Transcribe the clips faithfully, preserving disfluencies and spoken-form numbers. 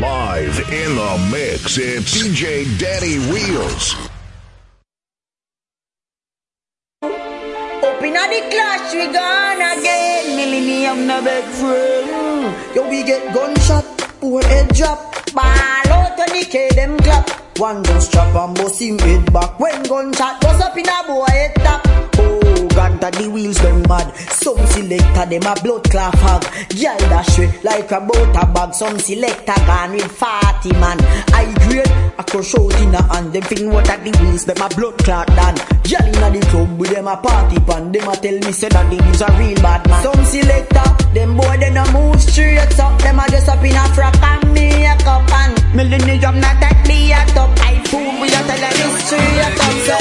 Live in the mix, it's D J Danny Wheels. Up inna the clash, we gone again. Millennium no beg friend. Yo, we get gunshot, poor head drop. Ball out on the K, them clap. One gun strap and bust him head back. When gunshot bust up in a boy head top. Oh, God, that the wheels them bad. Some selector them a blood clot hog. Girl dash way like a butter bag. Some selector gone with forty man. I grade a crush out in a hand. Them fin what at the wheels them a blood clot done. Girl inna the club with them a party pan. Them a tell me say that the wheels a real bad man. Some selector them boy they no move straight up. Them a dress up in a frock and makeup and millennium not that me a top. I fool we a tell a history a top so.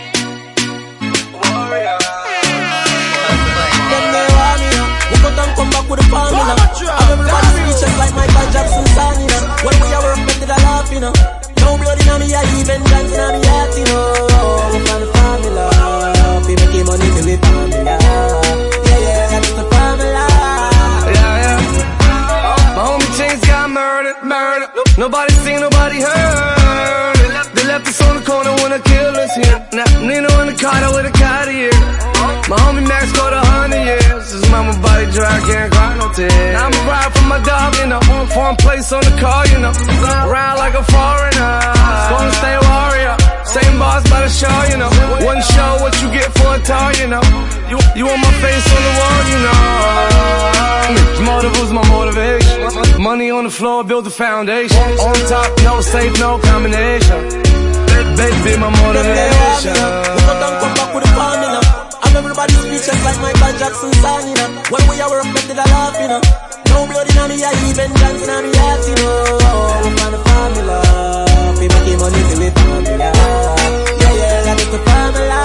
Come back with a formula. And everybody speeches like Michael Jackson song, you know. When we are working, they laugh, you know. No blood in me, I even dance in me heart, you know. I'm from the formula. People keep money to live formula. Yeah, yeah, that's the formula. Yeah, yeah. My homie James got murdered, murdered. Nobody seen, nobody heard. They left us on the corner when the killers here. Now Nino in the car with a car here. My homie Max got a hundred years. His mama body dry, can't cry no tears. I'ma ride for my dog, you know. Foreign place on the car, you know. Around like a foreigner. Gonna stay warrior. Same boss by the show, you know. One show, what you get for a tour, you know. You, you want my face on the wall, you know. Motive was my motivation. Money on the floor, build the foundation. On top, no safe, no combination. Baby, be my motivation. Come back with a formula. Everybody speeches like Michael Jackson song, you know. When we are working, they laugh, you know. No blood in me, I even dance in me heart, you know. I'm from the formula. People keep money to live formula. Yeah, yeah, that is the formula.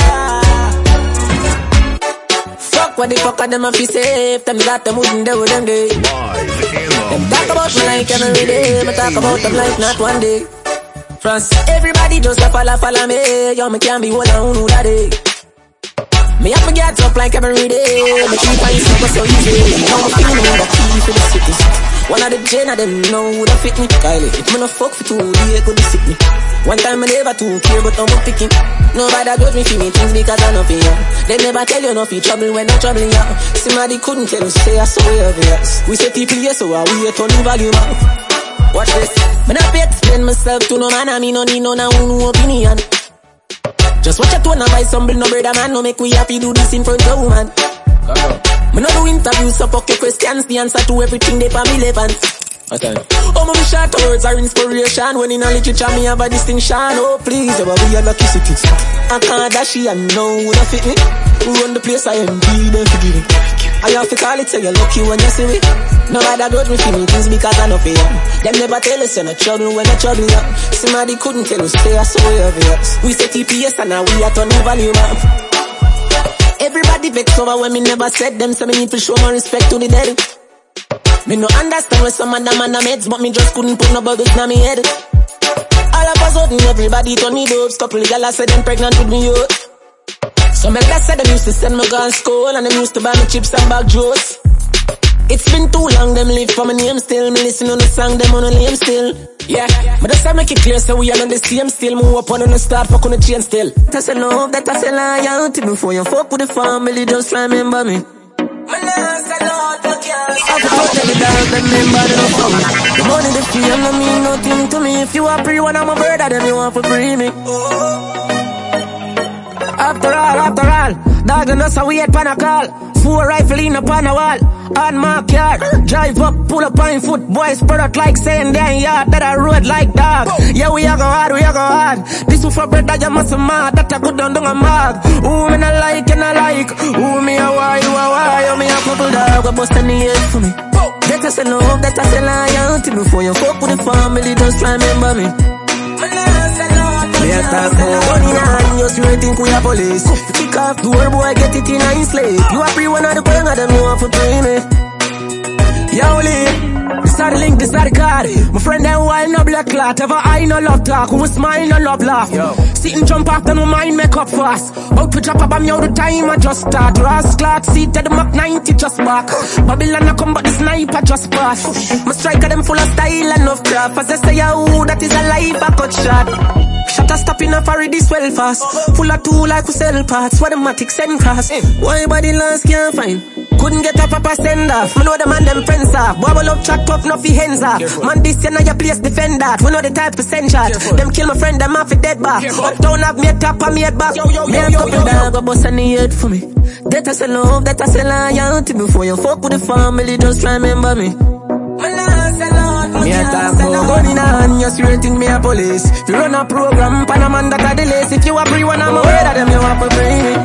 Fuck what the fuck are them if you safe. Them got them wouldn't do them day. Them talk about me like every day. Me talk about them like not one day. France, everybody just a follow, follow me. Yo, me can't be one on who that day. Me have to get up like every day. Me keep on super so easy. Now I'm feeling the key for the city. One of the gen of them know who da fit me. Kylie, if me no fuck for two, they could sick me. One time I never too care, but I'm picking. Nobody judge me for me things because I know for you. They never tell you nothing trouble when I'm troubling you. Somebody couldn't tell you, say I saw you obvious. We say people yes, so I we turn the volume up. Watch this. Me not pay explain myself to no man, I me no need no no opinion. Just watch a tone and buy some bill, no brother man. No make we happy do this in front of woman. Me no do interviews, so fuck your questions. The answer to everything they for me relevant. Okay. Oh, my short words are inspiration. When in a literature, me have a distinction. Oh, please, you be a lucky city. I can't dash you and know who don't fit me. Who run the place, I am be them forgive me. I have to call it, say you're lucky when you see me. Nobody don't me feel me things because I know for you. Them never tell us you're not trouble when you're trouble up. Somebody couldn't tell us, stay a so obvious. We say T P S and now we are turning volume up. Everybody vex over when me never said them, so me need to show more respect to the dead. Me no understand when some of them on the meds, but me just couldn't put no bubbles in my head. All of a sudden everybody turn me dopes. Couple of y'all said them pregnant with me out. Some of them said them used to send me gun school, and them used to buy me chips and bag juice. It's been too long, them live for my name still. Me listen on the song, them on the name still. Yeah, but that's how make it clear, so we are on the same still. Move up on the start, fuck on the chain still. That's a love, that I say loyalty. Before you fuck with the family, just remember me. My last a lot, but can't I can protect the dog, remember the phone. The money, the fame, no mean nothing to me. If you are free, one of my brother, then you want to free me. After all, after all, dog and us, we had pan a call. Four rifle in upon a wall. On my car, drive up, pull up on foot. Boys spread out like saying damn yard. That I road like dog. Yeah, we are go hard, we are go hard. This is for bread that you must mad. That I go down down a mag. Who me not like and I like. Who me a why, you a why. You me a couple dog, a bust in the head for me. That I say love, that I say loyalty. Before you fuck with the family, just remember me. Me a start money and you still think we are police. Kick off door, boy, get it in a slave. You are free one of the bang of them, you want to pay me. Yo, Lee, this are the link, this are the card. My friend them wild no black clot. Ever I no love talk, who smile no love laugh. Yo. Sit and jump after no mind make up fast. Out to drop a bomb, yo, the time I just start. Ras clock, seat at the Mach ninety just back. Babylon I come but the sniper just pass. My striker them full of style and no enough craft. As I say, oh, that is a life I cut shot. Shut a stop in a furry this well fast. Full of tool like we sell parts. What the matic send cross. Why body last can't find? Couldn't get a proper send off. Me know the man them friends off. Bubble up chat tough, no fi hands off. Man this you know your place defend that. We know the type of send shot. Them kill my friend, them off a dead back. Uptown have me a top and me a back. Me a couple dog, a bust on the head for me. That I say love, that I say loyalty. Before you fuck with the family, just try remember me. Me a talk about gun in a hand, you straight in me a police. If you run a program, pan a man that a delays. If you a free one, I'm aware of them, you have to bring me.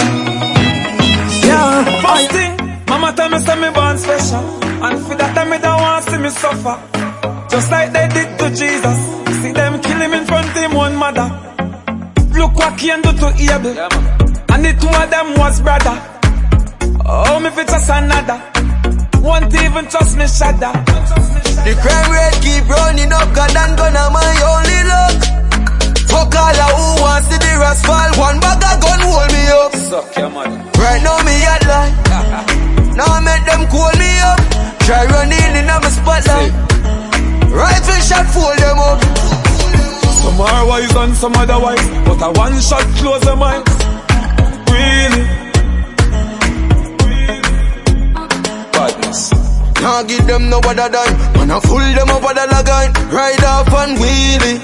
Yeah, first thing, mama tell me say me born special, and for that time me don't want to see me suffer. Just like they did to Jesus, see them kill him in front of him one mother. Look what he do to Abel, and the two of them was brother. Oh, me fit just another. Won't even trust me, shudder. The crime rate keep running up, God and gonna my only luck. Fuck all of who wants to the rest fall. One bag of gun hold me up. Suck your mother. Right now me at lie. Now I make them call me up. Try running in on my spotlight. Rifle shot fool them up. Some are wise and some otherwise, but a one shot close them eyes. Really? Nah give them no bother dime. Man I fool them up with a lagine. Ride off and wheelie.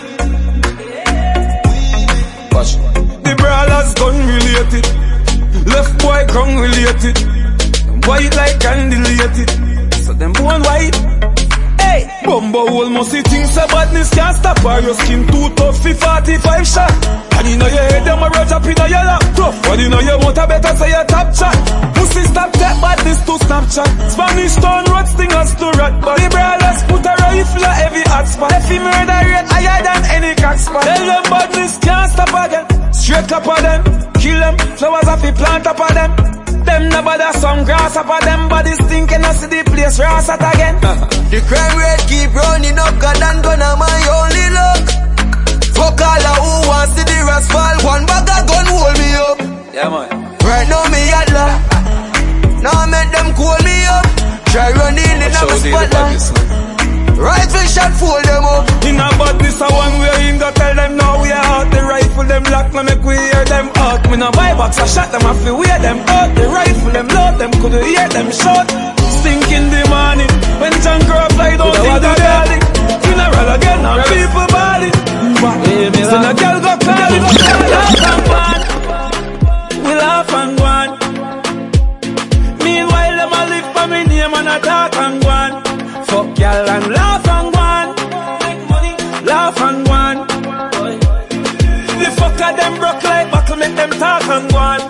Watch. The brawlers gun related. Left boy gun related. White like candelated. So them born white. Hey! Bumbo almost see things so badness can't stop her. Your skin too tough for forty-five shot. And you know your head them a rush up in your laptop. But you know your motor better say your top chat. Pussy stop that badness to Snapchat. Spanish town road stingers to rat. But the brawlers put a rifle at every hot spot. If he murder rate higher than any cock spot. Tell them badness can't stop again. Straight up of them. Kill them. Flowers off the plant up of them. Them no bother some grass up of them. Bodies thinking I see the place ras at again. The crime rate keep running up. God and gonna my only luck. Fuck all of who wants to the rest fall. One bag of gun hold me up. Yeah man. Right now me at lie. Now I make them call me up. Try running in on my spotlight. Rifle shot fool them up. In a badness a one way in go tell them now we are out. The rifle them lock no make we hear them out. Me no buy box I shot them I feel wear them out. The rifle them load them could hear them shot. Stink in the morning when John Crow fly down in the valley. Funeral again and people body. So the girl go call it. Laugh and go on. We laugh and go on. Meanwhile them a live for me name and a talk and go on. Fuck y'all and laugh and go on. Laugh and go on. The fucker them broke like buckle make them talk and go on.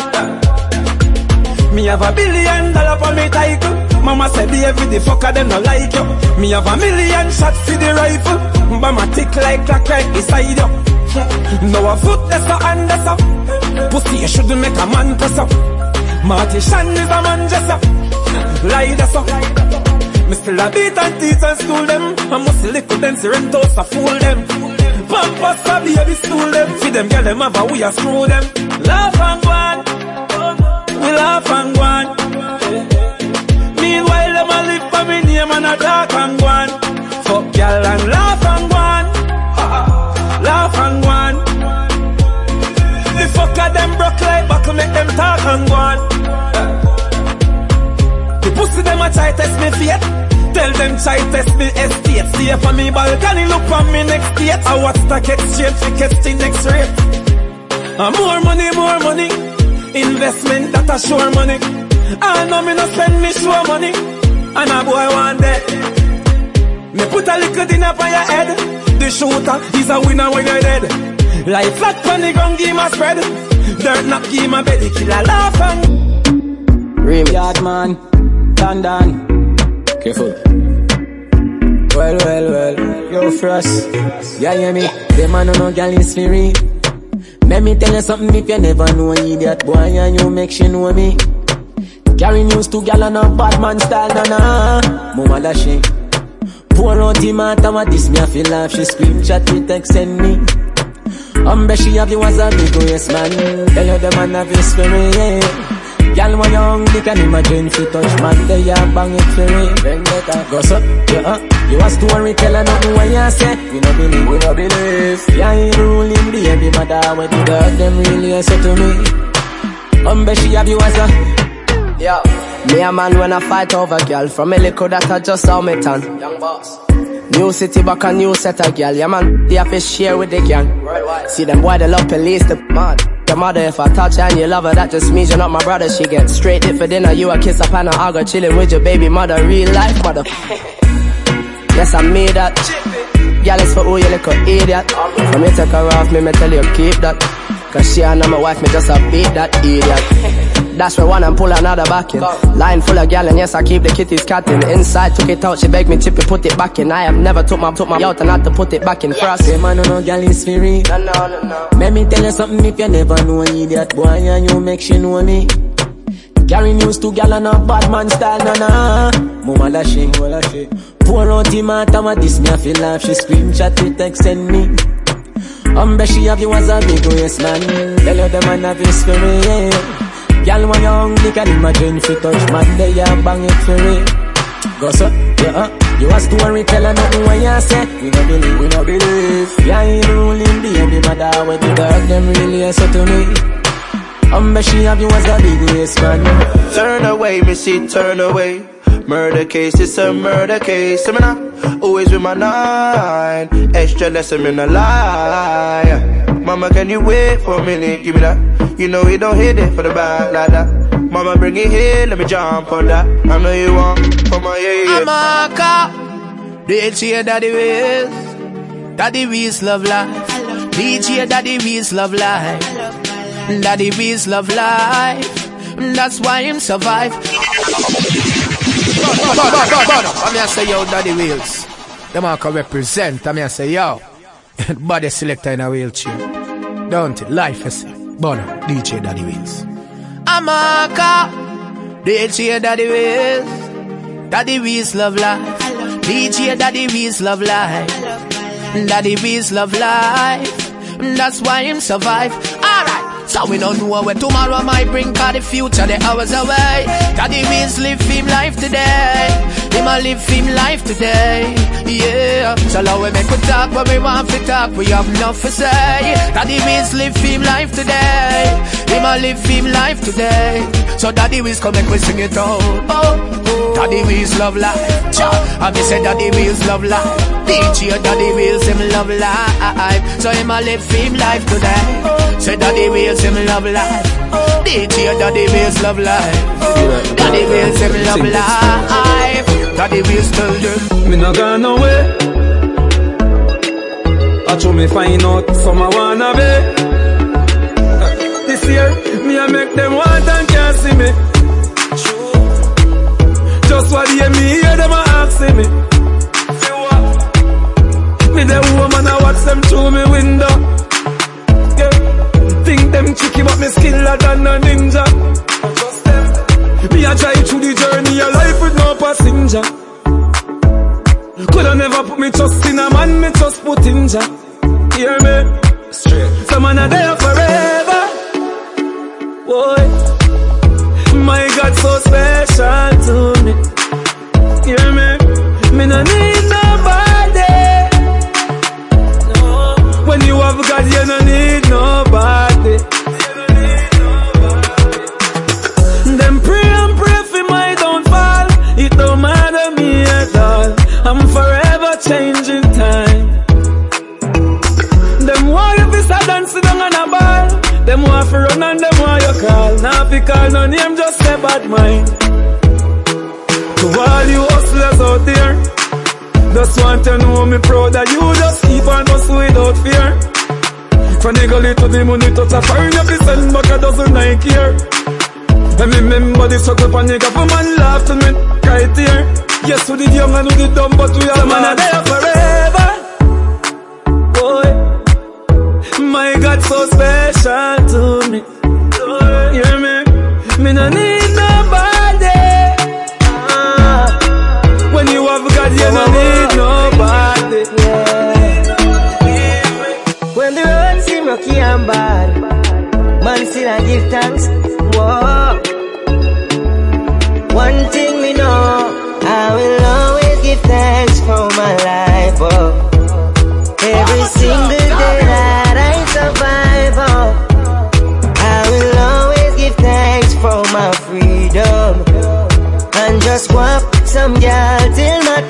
Me have a billion dollar for me title. Mama said baby the fucker them no like you. Me have a million shots for the rifle. Mama tick like clock right beside you. Now a foot that's a hand that's up. Pussy you shouldn't make a man press up. Marty Shan is a man just up. Lie that's up. Me still a beat and teach and school them. I must little dance rentos a fool them. Pampas a baby stool them. Feed them girl them have a we a screw them. Laugh and go on. We laugh and go on. Meanwhile them a live for me name and a talk and go on. Fuck y'all and laugh and go on. Laugh and go on. The fucker them broke like buckle make them talk and go on. The pussy them a try test me fate. Tell them try test me estate. See if on me balcony look for me next date. I watch stock exchange to catch the next rate. And more money, more money. Investment that a sure money. I know me no spend me sure money. And a boy want that. Me put a little dinner on your head. The shooter is a winner when you're dead. Like flat on the ground, give my spread. Dirt not give my belly, kill a laugh and Remix. Yard man, Dan Dan. Careful. Well, well, well. Yo, Frost. Yeah, hear me? Them man no gal is free. Let me tell you something if you never know idiot boy and you make she know me. Carry news to gal and a bad man style, na na. Mama da she. Pour out the matter, what this me I feel laugh. She scream, chat me, text, send me. Um, bet she have you as a big waist man. Tell you the man have his spirit, yeah. Girl, when young, they can imagine if you touch man, they are bang it for me. Vendetta, go so, yeah, uh, you a storyteller, nothing when you say. We no believe, we no believe. Yeah, ain't ruling baby mother, when the dog them really say to me. Um, she have you as a, yo. Me a man when I fight over girl, from a little that I just saw me turn. Young boss. New city back a new set of girl, yeah man, they have to share with the gang. Right. See them boy, they love police, the mad. Your mother, if I touch her and you love her, that just means you're not my brother. She get straight hit for dinner, you a kiss up and I go chilling with your baby mother, real life mother. Yes, I made that. Girl, it's for who you little idiot. From you take her off, me, me tell you keep that. Cause she and my wife, me just a beat that idiot. That's where one and pull another back in. Line full of gal and yes, I keep the kitties catting. Inside, took it out, she begged me tip it, put it back in. I have never took my took my out and had to put it back in. Frost. Say man, no, no, gal is free. No, no, no, no. Let me tell you something if you never know an idiot boy and you make she know me. Carry news to gal and a bad man style, na na. Mama la she, mama la she. Pour out him out, I'm a this me I feel like she screenshot it, text send me. Um, bet she have you as a big waist man. Tell you the man have his spirit, yeah. Girl, when young, they can imagine if you touch man, they are bang it for it. Go so, yeah, uh, you a storyteller, nothing when you say. We no believe, we no believe. Yeah, ain't ruling baby mother, when the dog them really so to me. Um, bet she have you as a big waist man. Turn away, missy, turn away. Murder case, it's a murder case. I'm not always with my nine. Extra lesson in a lie. Mama, can you wait for a minute? Give me that. You know we don't hit it for the back like that. Mama, bring it here, let me jump on that. I know you want for my yeah, yeah. I'm a cop. D J Daddy Wiz. Daddy Wiz love life. D J Daddy Wiz love life. Daddy Wiz love life. That's why him survive. But, but, but, but, but, I mean I say yo, Daddy Wheels. Them all can represent. I mean I say yo, body selector in a wheelchair. Don't it? Life is Bono, D J Daddy Wheels. I'm a cop. D J Daddy Wheels. Daddy Wheels love life. D J Daddy Wheels love life. Daddy Wheels love life. That's why him survive. Alright. So we don't know where tomorrow might bring, cause the future the hours away. Daddy Wheels live him life today. Him a live him life today. Yeah. So now we make we talk when we want to talk. We have enough to say. Daddy Wheels live him life today. Him a live him life today. So Daddy Wheels come and we sing it out. Oh, oh. Daddy Wheels love life. Cha. I me say Daddy Wheels love life. D J Daddy Wheels him love life. So him a live him life today. Say Daddy Wheels him love life. D J Daddy Wheels love life. Daddy Wheels him love life. Daddy Wheels tell them me no gone nowhere. I show me find out some I wanna be. This year me I make them want and can't see me. Just what hear me hear them a asking me. Me the woman I watch them through me window. Yeah. Think them tricky but me skiller than a ninja. Me a try through the journey of life with no passenger. Coulda never put me trust in a man, me just put in ja. Hear me? Straight. Some man a there forever. Boy, my God so special to me. Hear me? Me no need nobody. No. When you have God, you no need nobody. Them pray and pray for my downfall. It don't matter me at all. I'm forever changing time. Them want you to start dancing on a ball. Them want to run and them want you call. Now if you call no name, just say bad mind. To all you hustlers out there, just want to know me proud that you just keep on hustle without fear. From the gully to the money touch a fire, you can send back a dozen Nike here. And remember the struggle and the government laugh to me right here. Yes, we did young and we did dumb, but we are man are there forever. Boy, my God so special to me. Hear me? Me no need nobody. Ah. When you have God, you no need nobody. Yeah. When the road seem rocky and bad, man still I give thanks. Whoa.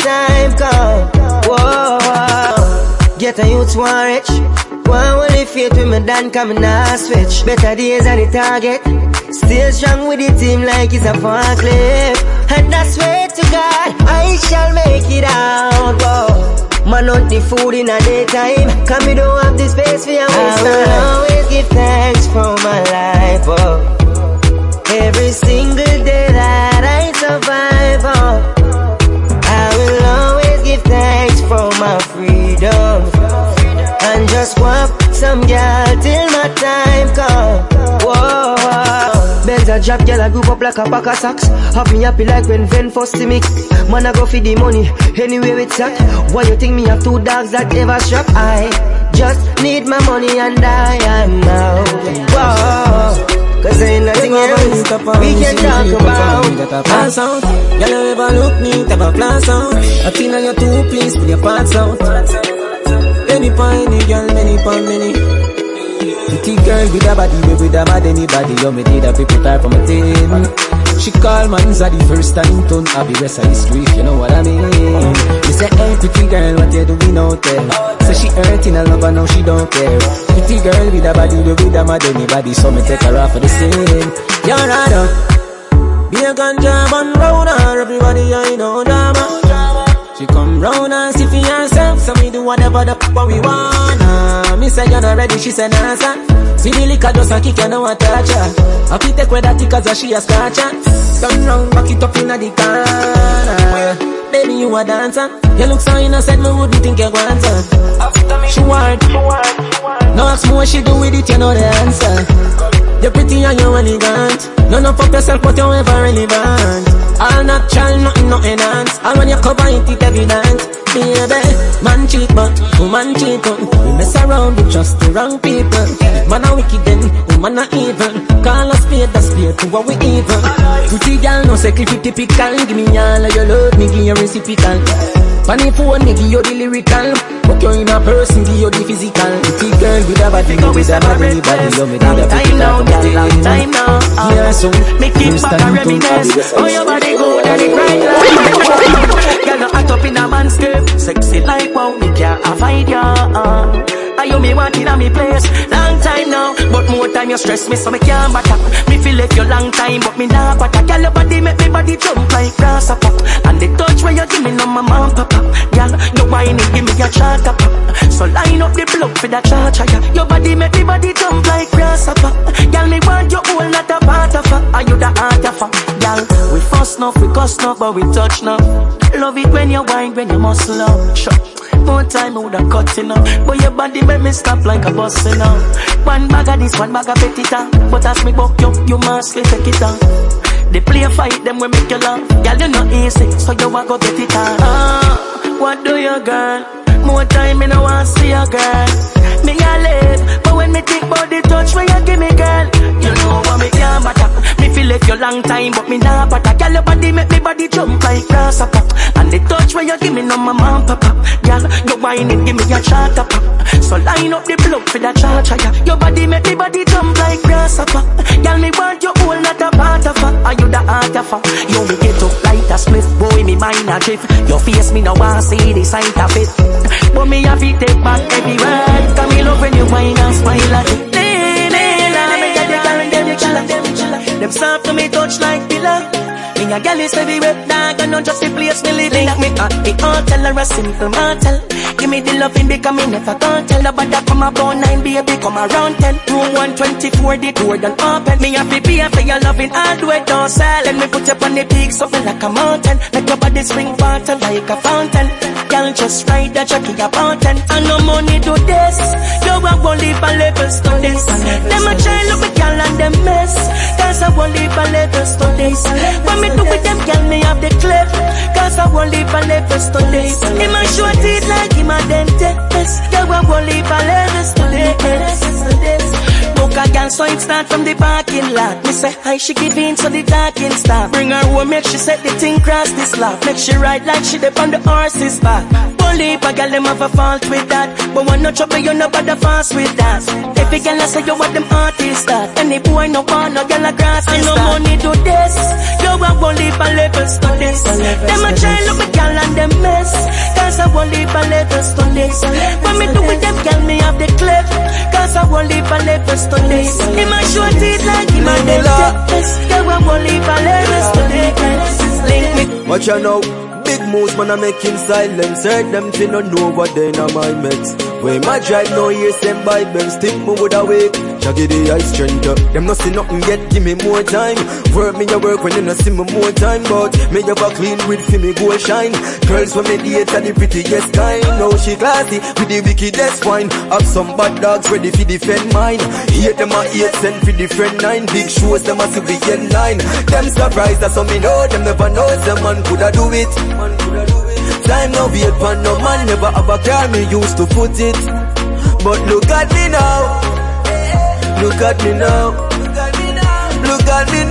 time come. Whoa, whoa. Get a youth one rich. One only faith with me done coming now switch. Better days on the target. Still strong with the team like it's a forklift. And I swear to God, I shall make it out. Whoa. Man hunt the food in a daytime. Cause me don't have the space for your waste time. I will always give thanks for my life. Oh. Every single day that I survive. Oh. I will always give thanks for my freedom. And just walk some girl till my time come. Whoa, whoa. Benz a drop, girl a group up like a pack of socks. Happy happy like when Ven first to mix. Man a go feed the money, anyway with sack. Why you think me have two dogs that ever strap? I just need my money and I am out. Whoa. Cause ain't nothing else we can talk about. Pass out, y'all ever look neat, have a class out. I feel on your two piece with your parts out. Any pine, any girl, many pine, many. Pretty girl with a body, with a mad anybody. You me did a people type on my team. She call man's a the first time turn have the rest of history, if you know what I mean. You say, hey pretty girl, what you doing out there? So she hurting a lover, now she don't care. Pretty girl with a body, with a mad anybody. So me take her off for the scene. You're right up. Be a ganja man round her, everybody I know drama. She come round and see for herself, so me do whatever the fuck we wanna. Me say you're not ready, she say nah son. See the liquor just a kick, you know what touch her. I fit take with that cause she a scratch her. Turn round, back it up inna the corner. Baby you a dancer, you look so innocent, me wouldn't think you want her. She want, no ask me what she do with it, you know the answer. You're pretty and you're elegant. None of up yourself, but you're ever relevant. All natural, nothing, no enhance. And when you cover it, it's evident. Baby, man cheat, but woman cheat on. We mess around with just the wrong people. Man a wicked then, woman a evil. Call us spade, a spade to what we evil. Pretty girl, no secret typical. Give me all of your love, me give you reciprocal. Funny phone, me give you the lyrical. Book you in a person, give you the physical. Pretty girl with a body, with a body, body. You me did a pretty girl. Long time now, uh, yeah, so make it back a reminisce. Oh, your body good and it right like girl, no act up in a man's skirt. Sexy like wow, me can't avoid ya. uh. I you me want in a me place. Long time now, but more time you stress me, so me can't back up. Me feel like you long time, but me nah back up. Girl, your body make me body jump like grasshopper. And the touch where you give me no my mom papa. Girl, you whine it, give me your charter pop. So line up the block for the charger. Your body make me body jump like grasshopper. Girl, me want you all not a part of her. Are you the heart of her? Girl, we fuss enough, we cuss enough, but we touch enough. Love it when you whine, when you muscle up. Sure. More time I woulda cut enough, but your body make me stop like a bus enough. One bag of this, one bag of petty down. But as me buck you, you must take it down. They play a fight, them we make you laugh. Girl, you not easy, so you want go get it on. Ah, what do you girl? More time me no want see a girl. Me a live, but when me think about the touch when you give me girl, you know what me can't matter. Me feel like you long time, but me nah batter. Girl, your body make me body jump like grasshopper. And the touch when you give me no my mom papa. Girl, you whine it, give me your charter pop. So line up the block for the charger. Your body make me body jump like grasshopper. Girl, me want you all not a part of her. Are you the heart of her? You me get up like a split, boy me mind a drift. Your face me no want see the sight of it, but me have to take back every word. Cause me love when you whine and smile at it. Lean, me get the girl and them chilla. Them soft to me touch like pillar. Me a girl is heavyweight dog and not just the place me living. Me at the hotel or a simple motel. Give me the loving because me never can't tell. Nobody come about nine baby come around ten. Room one twenty-four the door done open. Me have to pay for your loving all the way don't sell. Let me put you on the peak something like a mountain. Make your body spring water like a fountain. Girl just ride the jockey a mountain. And no money do this. You a won't leave a levels to this. Them a try look a girl and them mess. Cause I won't leave a levels to this. When me do with them girl me have the clip. Cause I won't leave a levels to this. In my short teeth like him a dentist. You a won't leave a levels to this. Book a girl so it's start from the parking lot. Me say hi, she give in so the talking stop. Bring her home, make she set the thing cross the slab. Make she ride like she dip on the horse's back. Only if a girl them have a fault with that, but when no trouble you no bother fast with that. If a girl say you what them artists that, any boy no want no girl a grass is that. I no money do this, you a won't leave a levels to this. Them a try look me girl and them mess, cause I won't leave a levels to this. When me do with them girl me have the clip, cause I won't leave a levels to this. Him a short it like him a dead this, you a won't leave a levels to this. Link me. Watch out now. Big moves, man, I make him silence. Heard them to not know what they in my meds. When my drive, no ears and by Benz. Think me would awake. Shaggy the ice strength up. Them not see nothing yet, give me more time. Work me a work when you not see me more time. But me have a clean with for me go shine. Girls when me date are the prettiest kind. Now she classy with the wickedest wine. Have some bad dogs ready for defend mine. Hate them a eight cent for different nine. Big shows them a be in line. Them surprised that some me know. Them never know some man coulda do it. Time no wait for no man, never have a car, me used to put it. But look at me now, look at me now, look at me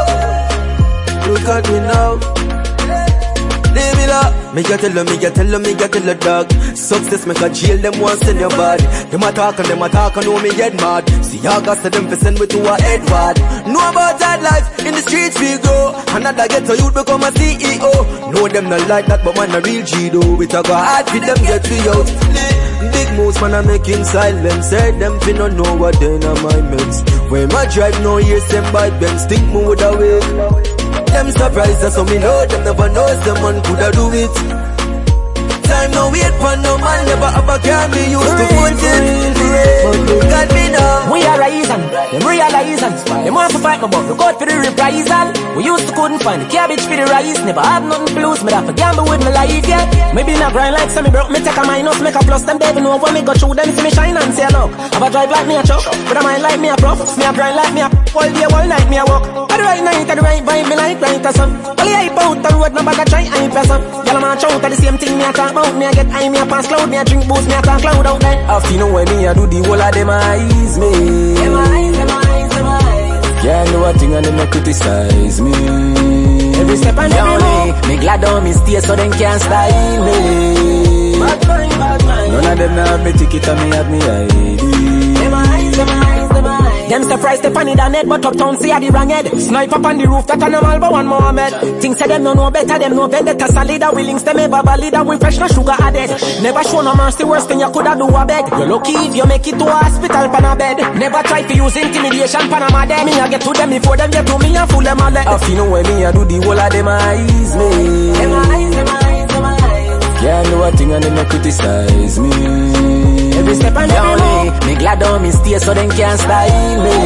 now, look at me now. Leave it up. Me get tell her, me get tell her, me get tell her dog. Success make a jail, them want send your bad. Them a talk and them a talk and know me get mad. See August so them fi send me to a Edward. Know about that life, in the streets we go. Another get a youth become a C E O. Know them not like that but man a real G though. We talk a hard for them get we out. Big moves man I make in silence. Heard them fi no know what they in my meds. When my drive no ears and bike Benz. Think me would awake. Them surprised that so me know them never knows the man coulda do it. Time no wait for no man, never have a car me used to put it. But look at me now. We are rising, them realizing. Them want to fight me but look out for the reprisal. We used to couldn't find the cabbage for the rice. Never have nothing to lose, me have to gamble with my life, yeah. Maybe not grind like some me broke, me take a minus, make a plus. Them baby know when me go through them see me shine and say look. Have a drive like me a truck, but a mind like me a prof. Me a grind like me a all day, all night me a walk. At the right night, at the right vibe, me like right or some. All the hype out the road, no bag a try hype or some. Y'all man shout at the same thing me a talk about. Me a get high, me a pass cloud, me a drink booze, me a talk cloud out there. After you know when me a do the whole of them eyes me. Them eyes, them eyes, them eyes. Can't do a thing and them no criticize me. Every step and every move, me glad on me stay so them can't style me. Bad mind, bad mind. None of them have me ticket and me have me I D. Them eyes, them eyes, them eyes. Them surprised they funny than it, but uptown see a the wrong head. Snipe up on the roof, that animal but one Mohammed. Things say them no know better, them know better. Solid a willings, them ever valid. We fresh no sugar added. Never show no mercy, worse thing you coulda do a beg. You lucky if you make it to a hospital pan a bed. Never try to use intimidation pan a my dead. Me a get to them before them get to me and fool them all let. If you know when me a do the whole of them eyes me. Them eyes, them eyes, them eyes. Can't do a thing and them no criticize me. Every step and every move, me glad on me stay so them can't style me.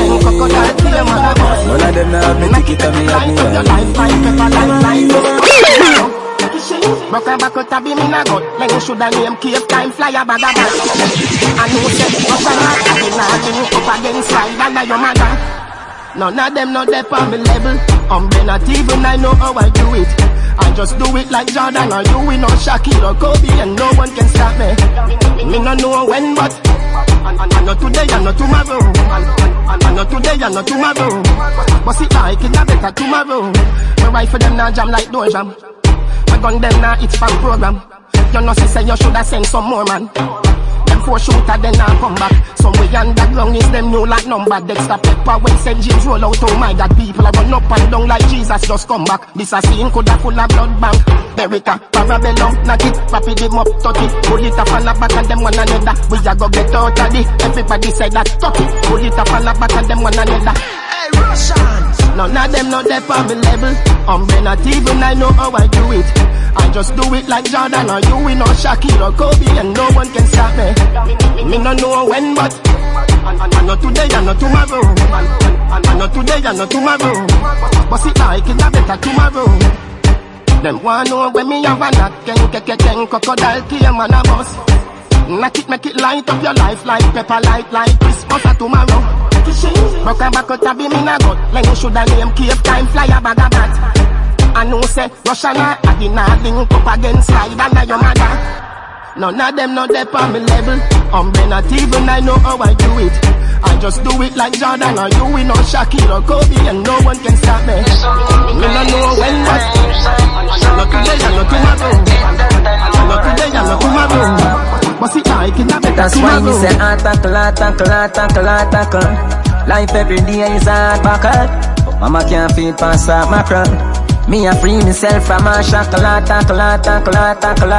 None of them have me ticket and me have me Broke a back out a beam in a gut. Like you shoulda name cave time fly a bag a bag. I know say what's a lot. I did not link up against slide under your mother. None of them not there on me level. I'm not even I know how I do it. I just do it like Jordan or you, we know Shaquille or Kobe and no one can stop me. Me no know when but I know today and not tomorrow. I know today and not tomorrow. But see like it a better tomorrow. Me ride for them now jam like door jam. My gun them now it's fan program. You know she say you shoulda send some more man. Four shooter then I come back. Some way underground is them new like number. Dexter Pepper when Saint James roll out. Oh my God, people are run up and down like Jesus just come back. This a scene coulda full of blood bank. Berica, Parabellum, knock it, rapid him up, touch it. Pull it up on the back and them one another. We a go get out of it. Everybody say that, touch it. Pull it up on the back and them one another. Hey Russians, none of them know their on the level. I'm not even I know how I do it. I just do it like Jordan or you, we know Shaquille or Kobe and no one can stop me. Me no know when but I know today and not tomorrow. I know today and not tomorrow. But see like it a better tomorrow. Them want know when me have a knock. Ken keke ken crocodile came on a bus. Knock it make it light up your life like pepper light like Christmas or tomorrow. Broke a back out a beam in a gut. Like you shoulda name cave time fly a bag of bat. I know say Russian I did not link up against slide under your mother. None of them know they on me level. I'm not even I know how I do it. I just do it like Jordan or you, we know Shaquille or Kobe, and no one can stop me. We don't know when, but I'm not today, I'm not tomorrow. I'm not today, I'm not tomorrow. But see, I can have it. That's why we say attack, attack, attack, attack. Life every day is hard back. But mama can't feed past that macro. Me I free myself from a chocolate, chocolate, chocolate,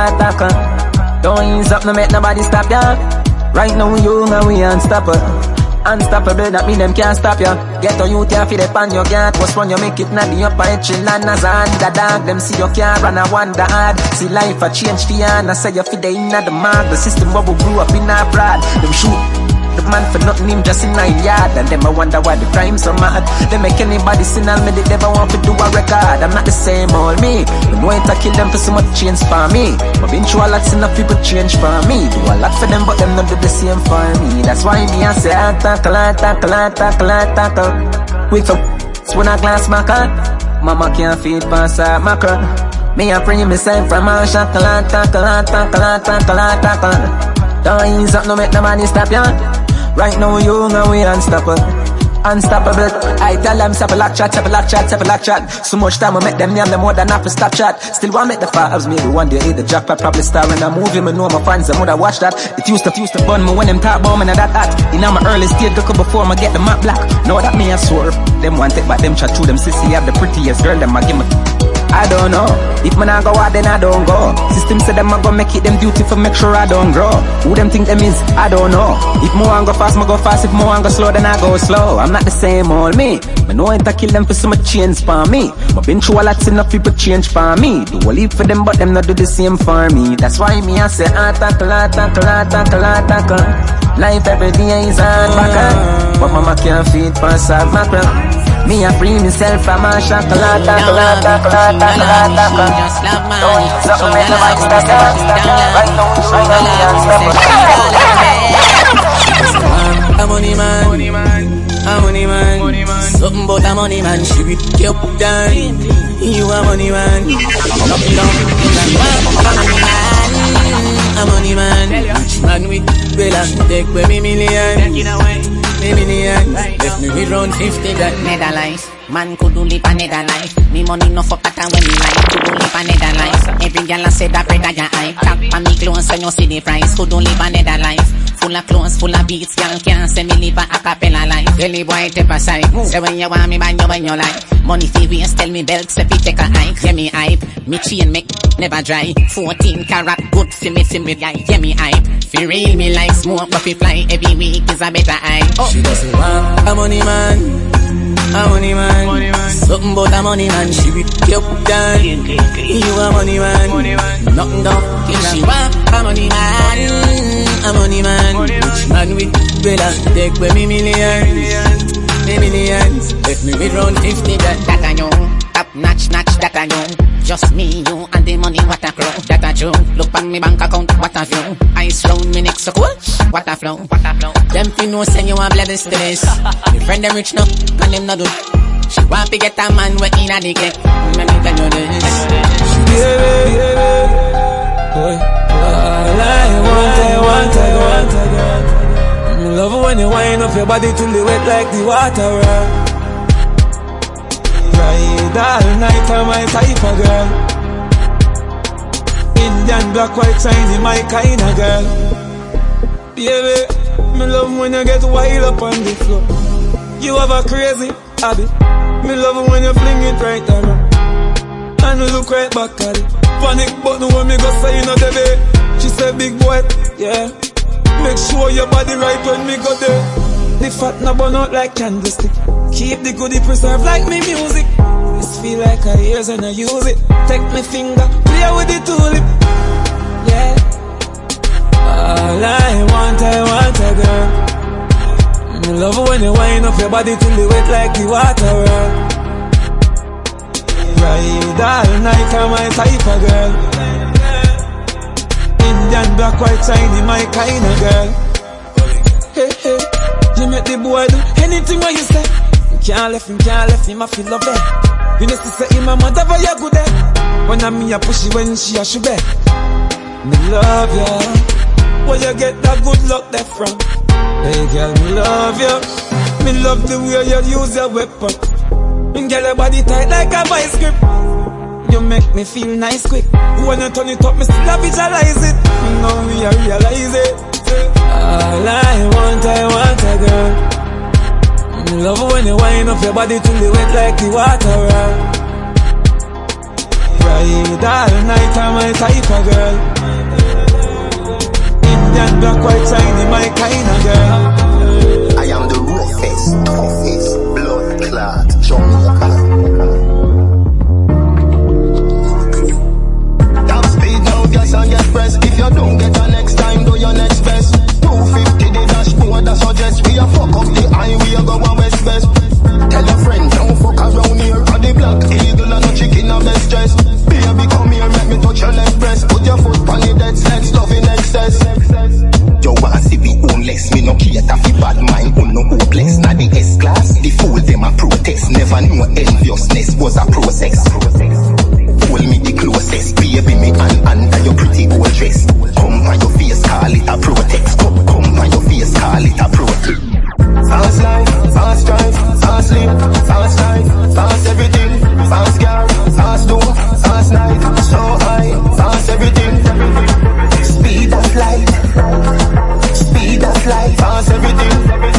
chocolate. Don't ease up, no make nobody stop ya. Right now we young and we unstoppable. Unstoppable, that mean them can't stop ya. Get on you, can't feel it on your can't. What's when you make it not the upper edge, chill and as a underdog. Them see you can't run a wonder hard. See life a change for ya, and I say you feel the inna the mark. The system where we grew up in our pride. Them shoot the man for nothing, him just in a yard. And them I wonder why the crime so mad. They make anybody sin and me, they never want to do a record. I'm not the same old me. Them want to kill them for so much change for me. But been through a lot, enough people change for me. Do a lot for them, but them not do the same for me. That's why me I say attack, attack, attack, attack. Wait for when I glass my car. Mama can't feed past that macro. Me I bring myself from a chocolate, chocolate, chocolate, chocolate. Don't ease up, no make the money stop ya. Right now we young and we unstoppable. Unstoppable. I tell them stop a lock chat, stop a lock chat, stop a lock chat. So much time I make them name them more than half a stop chat. Still want make the fives, maybe one day hit the jackpot. Probably star in a movie, me know my fans, them would have watched that. It used to, used to burn me when them talk about me and that that. In my early stage, look before I get the map black. Know that me I swerve. Them want it, but them chat through them sissy have the prettiest girl, them I give me. I don't know. If man I go out, then I don't go. System said them I go make it them duty for make sure I don't grow. Who them think them is? I don't know. If more I go fast, I go fast. If more I go slow, then I go slow. I'm not the same old me. I know I ain't to kill them for so much change for me. But been through a lot, enough people change for me. Do a leap for them, but them not do the same for me. That's why me I say attack, attack, attack, attack. Life every day is hard back. But mama can't feed past that macro. Me I free myself from a chocolate, chocolate, chocolate, chocolate. Just love man. She don't love me, she don't love. A money man, a money man. Something about a money man. She be kept down. You a money man. Nothing down. A money man, a money man. Man with Bella, take away me million. Million. Let me hit round fifty that nether life. Man could do live a nether life. Me money no fuck at when me like. Could do live a nether life. Every girl I say that bread at your eye. Tap on me clothes when you see the price. Could do live a nether life. Full of clothes, full of beats. Girl can't say me live a acapella life. Belly boy take a side. Say when you want me buy you when you like. Money fee waste tell me belt say fi take a hike. Yeah me hype. Me chain make never dry. Fourteen carat good fi me fi me guy. Yeah me hype. Fi real me like smoke but fi fly. Every week is a better eye. Oh. She doesn't want a money man, a money man, money man. Something about a money man. She be kept down. You a money man, money man. Nothing down. She want a money man, a money man. Rich man with Bella, take away me millions, me millions. Let me with round fifty that that I know. Top notch, notch that I know. Just me, you and the money, what a crow. That a true. Look on me bank account, what a view. Ice round me neck so cool. What a flow, what a flow. Them fi know say you a bloody stress. Me friend them rich now, and them not do. She want to get a man where in a the cake. Let me tell you this. Yeah, yeah, boy. All I want, I want, I want, I want. I love when you wind up your body till you wet like the water. Ride all night, I'm my type of girl. Indian, black, white, shiny, my kind of girl. Baby, me love when you get wild up on the floor. You have a crazy habit. Me love when you fling it right around. And you look right back at it. Panic button when me go say you know the day. She said big boy, yeah. Make sure your body right when me go there. The fat no burn out like candlestick. Keep the goodie preserved like me music. This feel like a years and I use it. Take my finger, play with the tulip. Yeah. All I want, I want a girl. Me love when you wind up your body till you wet like the water. Ride all night, I'm my type of girl. Indian, black, white, shiny, my kind of girl. Hey, hey, you make the boy do anything what you say. You can't left him, can't left him, I feel love it. You know to say him a mother for your good day. When I'm me, I push it when she a should be. Me love ya. Where you get that good luck there from? Hey girl, me love you. Me love the way you use your weapon. And girl, your body tight like a vice grip. You make me feel nice quick. When you turn it up, me still a visualize it. Now we a realize it. All I want, I want a girl. Me love when you wind up your body till you wet like the water. Ride all night, I'm my type of girl. Indian, black, white, shiny, my kind of girl. I am the roughest, toughest, blood clot, Jamaica. Top speed now, gas and get pressed. If you don't get her next time, do your next best. two fifty the dashboard, that suggest we a fuck up the highway, go on west best. Tell your friend, don't fuck around here. On the black eagle and no chicken a best dress. Baby, come here, make me touch your left breast. Put your foot on the dead sex, love in excess. Yo, want see we homeless. Me no cater fi bad mind, who no hopeless. Now the S-class, the fool them a protest. Never knew enviousness was a process. Hold me the closest, baby, me and under your pretty old dress. Come by your face, call it a protest. Come, come by your face, call it a protest. Fast life, fast drive, fast live, fast life, fast everything, fast car, fast door, fast night, so high, fast everything, speed of light, speed of light, fast everything,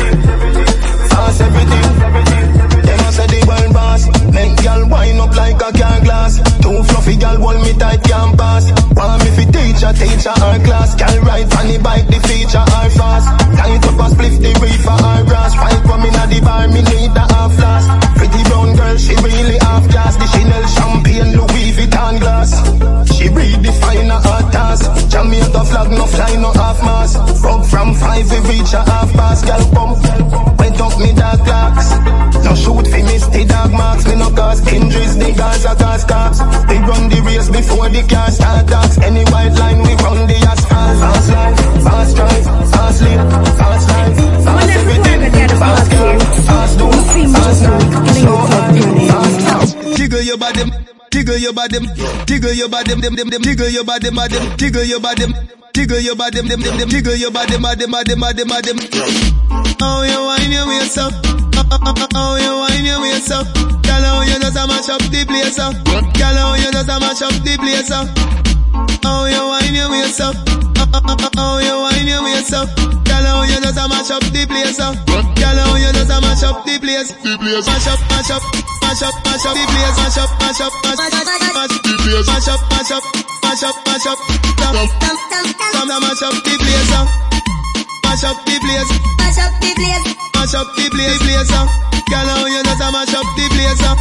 fast everything. They must say the world boss, make y'all wind up like a car glass. Too fluffy y'all hold me tight, can't pass. Want me fi teacher, teacher our class. Y'all ride on the bike, the feature our fast. Light up a spliff, the reefer our grass. Fight from inna the bar, me need a half flask. Pretty brown girl, she really half gas. The Chanel champagne, Louis Vuitton glass. She redefine her hard task. Jamaica flag, no fly, no half mask. Up from five, we reach a half past. Girl bump, went up me dark clocks. No shoot fi miss the dog marks. Me no cause injuries, the guards are cause cops. They run the race before the car start talks. Any white line, we run the asphalt. Fast life, fast drive, fast live, fast life, fast everything, fast car, fast do, fast night, so high, fast fast. Jiggle your body, jiggle your body, jiggle your body, dem dem dem, jiggle your body, madam, jiggle your body, jiggle your body, dem dem dem, jiggle your body, madam, madam, madam, madam. Oh, you whine your waist up. Oh, you whine your waist up. Girl, oh, you just a mash up the place up. Girl, oh, you just a mash up the place up. Oh, you whine your waist up. Oh, you whine your waist up. Girl, oh, you just a mash up the place up. Girl, oh, you just a mash up the place. The place. Mash up, mash up, mash up, mash up the place. Mash up, mash up, mash up, mash the place. Mash up, mash up, mash up, mash up. Come, come, come, come, mash up the place up. Mash up the place. Mash up the place. Mash up the place, place up. Girl, oh, you just a mash up the place up.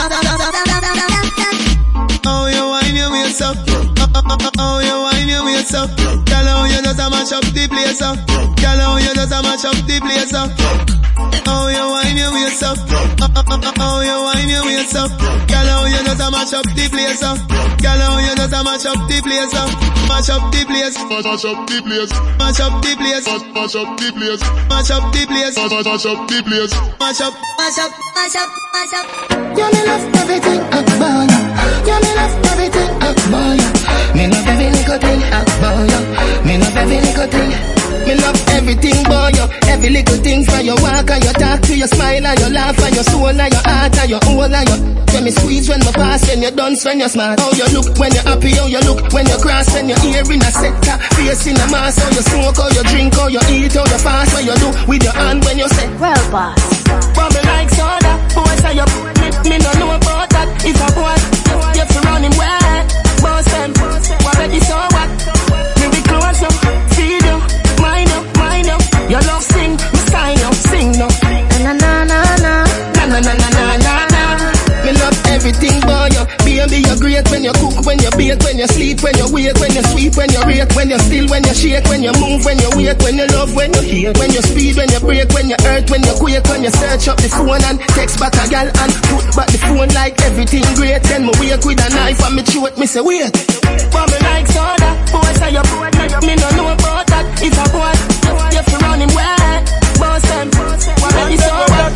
Oh, you whine your waist up. Oh, you whine your waist up. Girl, oh, you just a mash up the place up. Girl, oh, you just a mash up the place up. Oh, you whine your waist up. Oh, you whine your waist up. Girl, oh, you just a mash up the place up. Girl, oh, you just a mash up the place up. Mash up the place. Mash up the place. Mash up the place. Mash up the place. Mash up the place. Mash up the place. Mash up. Mash up. Mash up. Mash up. You me love everything about you. You me love everything about you. Me love every little thing about you. Me love every little thing. Me love everything about you. Every little thing from your walk and your talk to your smile and your laugh and your soul and your heart and your whole and your. When me squeeze when me pass, when you dance, when you're smart. How you look when you're happy, how you look when you cross, when you're here in a sector, face in a mask. How you smoke, how you drink, how you eat, how you fast, what you do with your hand when you say, well, boss. But me like soda, boy say you me, me no know about that. If a boy, you have to run him wet, boss them, what ready so what? Me be close you, feed you, mind you, mind you. Your love sing, me sign you, sing no. Na na na na na na na na na na na. Me love everything boy you. Baby you're great when you cook, when you bake, when you sleep, when you wake, when you sweep, when you rake, when you still, when you shake, when you move, when you wake, when you love, when you hate, when you speed, when you break, when you hurt, when you quake, when you search up the phone and text back a gal and put back the phone like everything great. Then me wake with a knife and me throat, me say wait. But me like soda, boy say you boy, me no know about that. If a boy, you have to run him wet, boss them, what ready so what?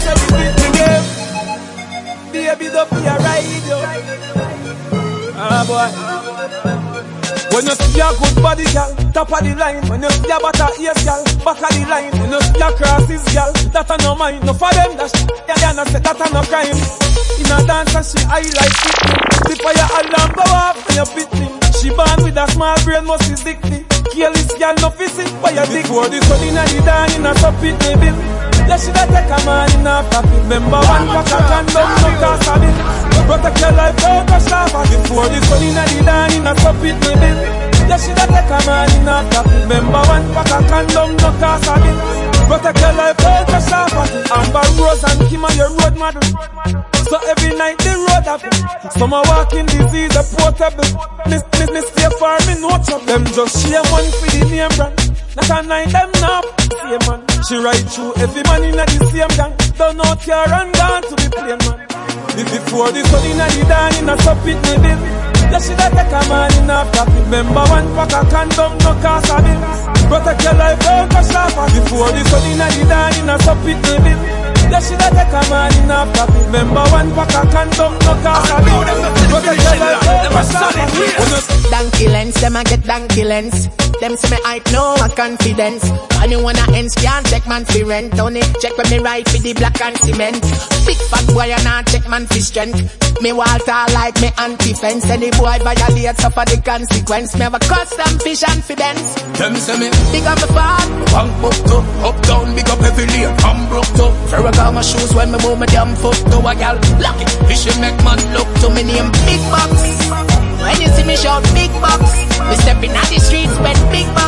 Baby, don't be a ride, yo. Ah, boy. When you see a good body, girl, top of the line. When you see a butter ears, girl, back of the line. When you see a crosses, girl, that a no mind. No for them, that sh**, yeah, yeah, no say that a no crime. In a dance and she high like fifty. The fire alarm go off and you beat me. She born with a small brain, must be sickly. Careless girl, no visit for your dick. Before the sun in a the dawn, in a top it, me bill. You shoulda take a man in a pocket. Remember one pack of condom, no cost a bill. Protect your life, don't go sharp. Before the sun in a the dawn, in a top it, me bill. You shoulda take a man in a pocket. Remember one pack of condom, no cost a bill. Protect your life, don't go sharp. Amber Rose and Kim are your road model. So every night the road happen. Some are walking disease, a portable. Miss, miss, miss, stay far, me no trouble. Them just share one for the name brand. Not a night, them now. See man, she ride through every man in the same gang. Don't know care and gone to be plain man. Before the sun in the dawn, in a sup it me bill. You shoulda take a man in a pocket. Remember one pack of condom, no cost a bill. Protect your life, don't go sharp. Before the sun in the dawn, in a sup it me bill. You shoulda take a man in a pocket. Remember one pack of condom, no cost a bill. Protect your life, don't go sharp. Donkey lens, them a get donkey lens. Them say me hype, no a confidence. And you wanna ends, can't check man fi rent. Only check when me ride for the black and cement. Big fat boy and not check man fi strength. Me Walter like me anti-fence. Any boy violate suffer the consequence. Me have a custom fish and fi dance. Them say me big up my fat, bang up to, up down, big up every lane, I'm broke to. Ferragamo my shoes when me move my damn foot to a gal. Lock it, fish make man look to me name Big Box. When you see me shout Big Box, we stepping out the streets with Big Box.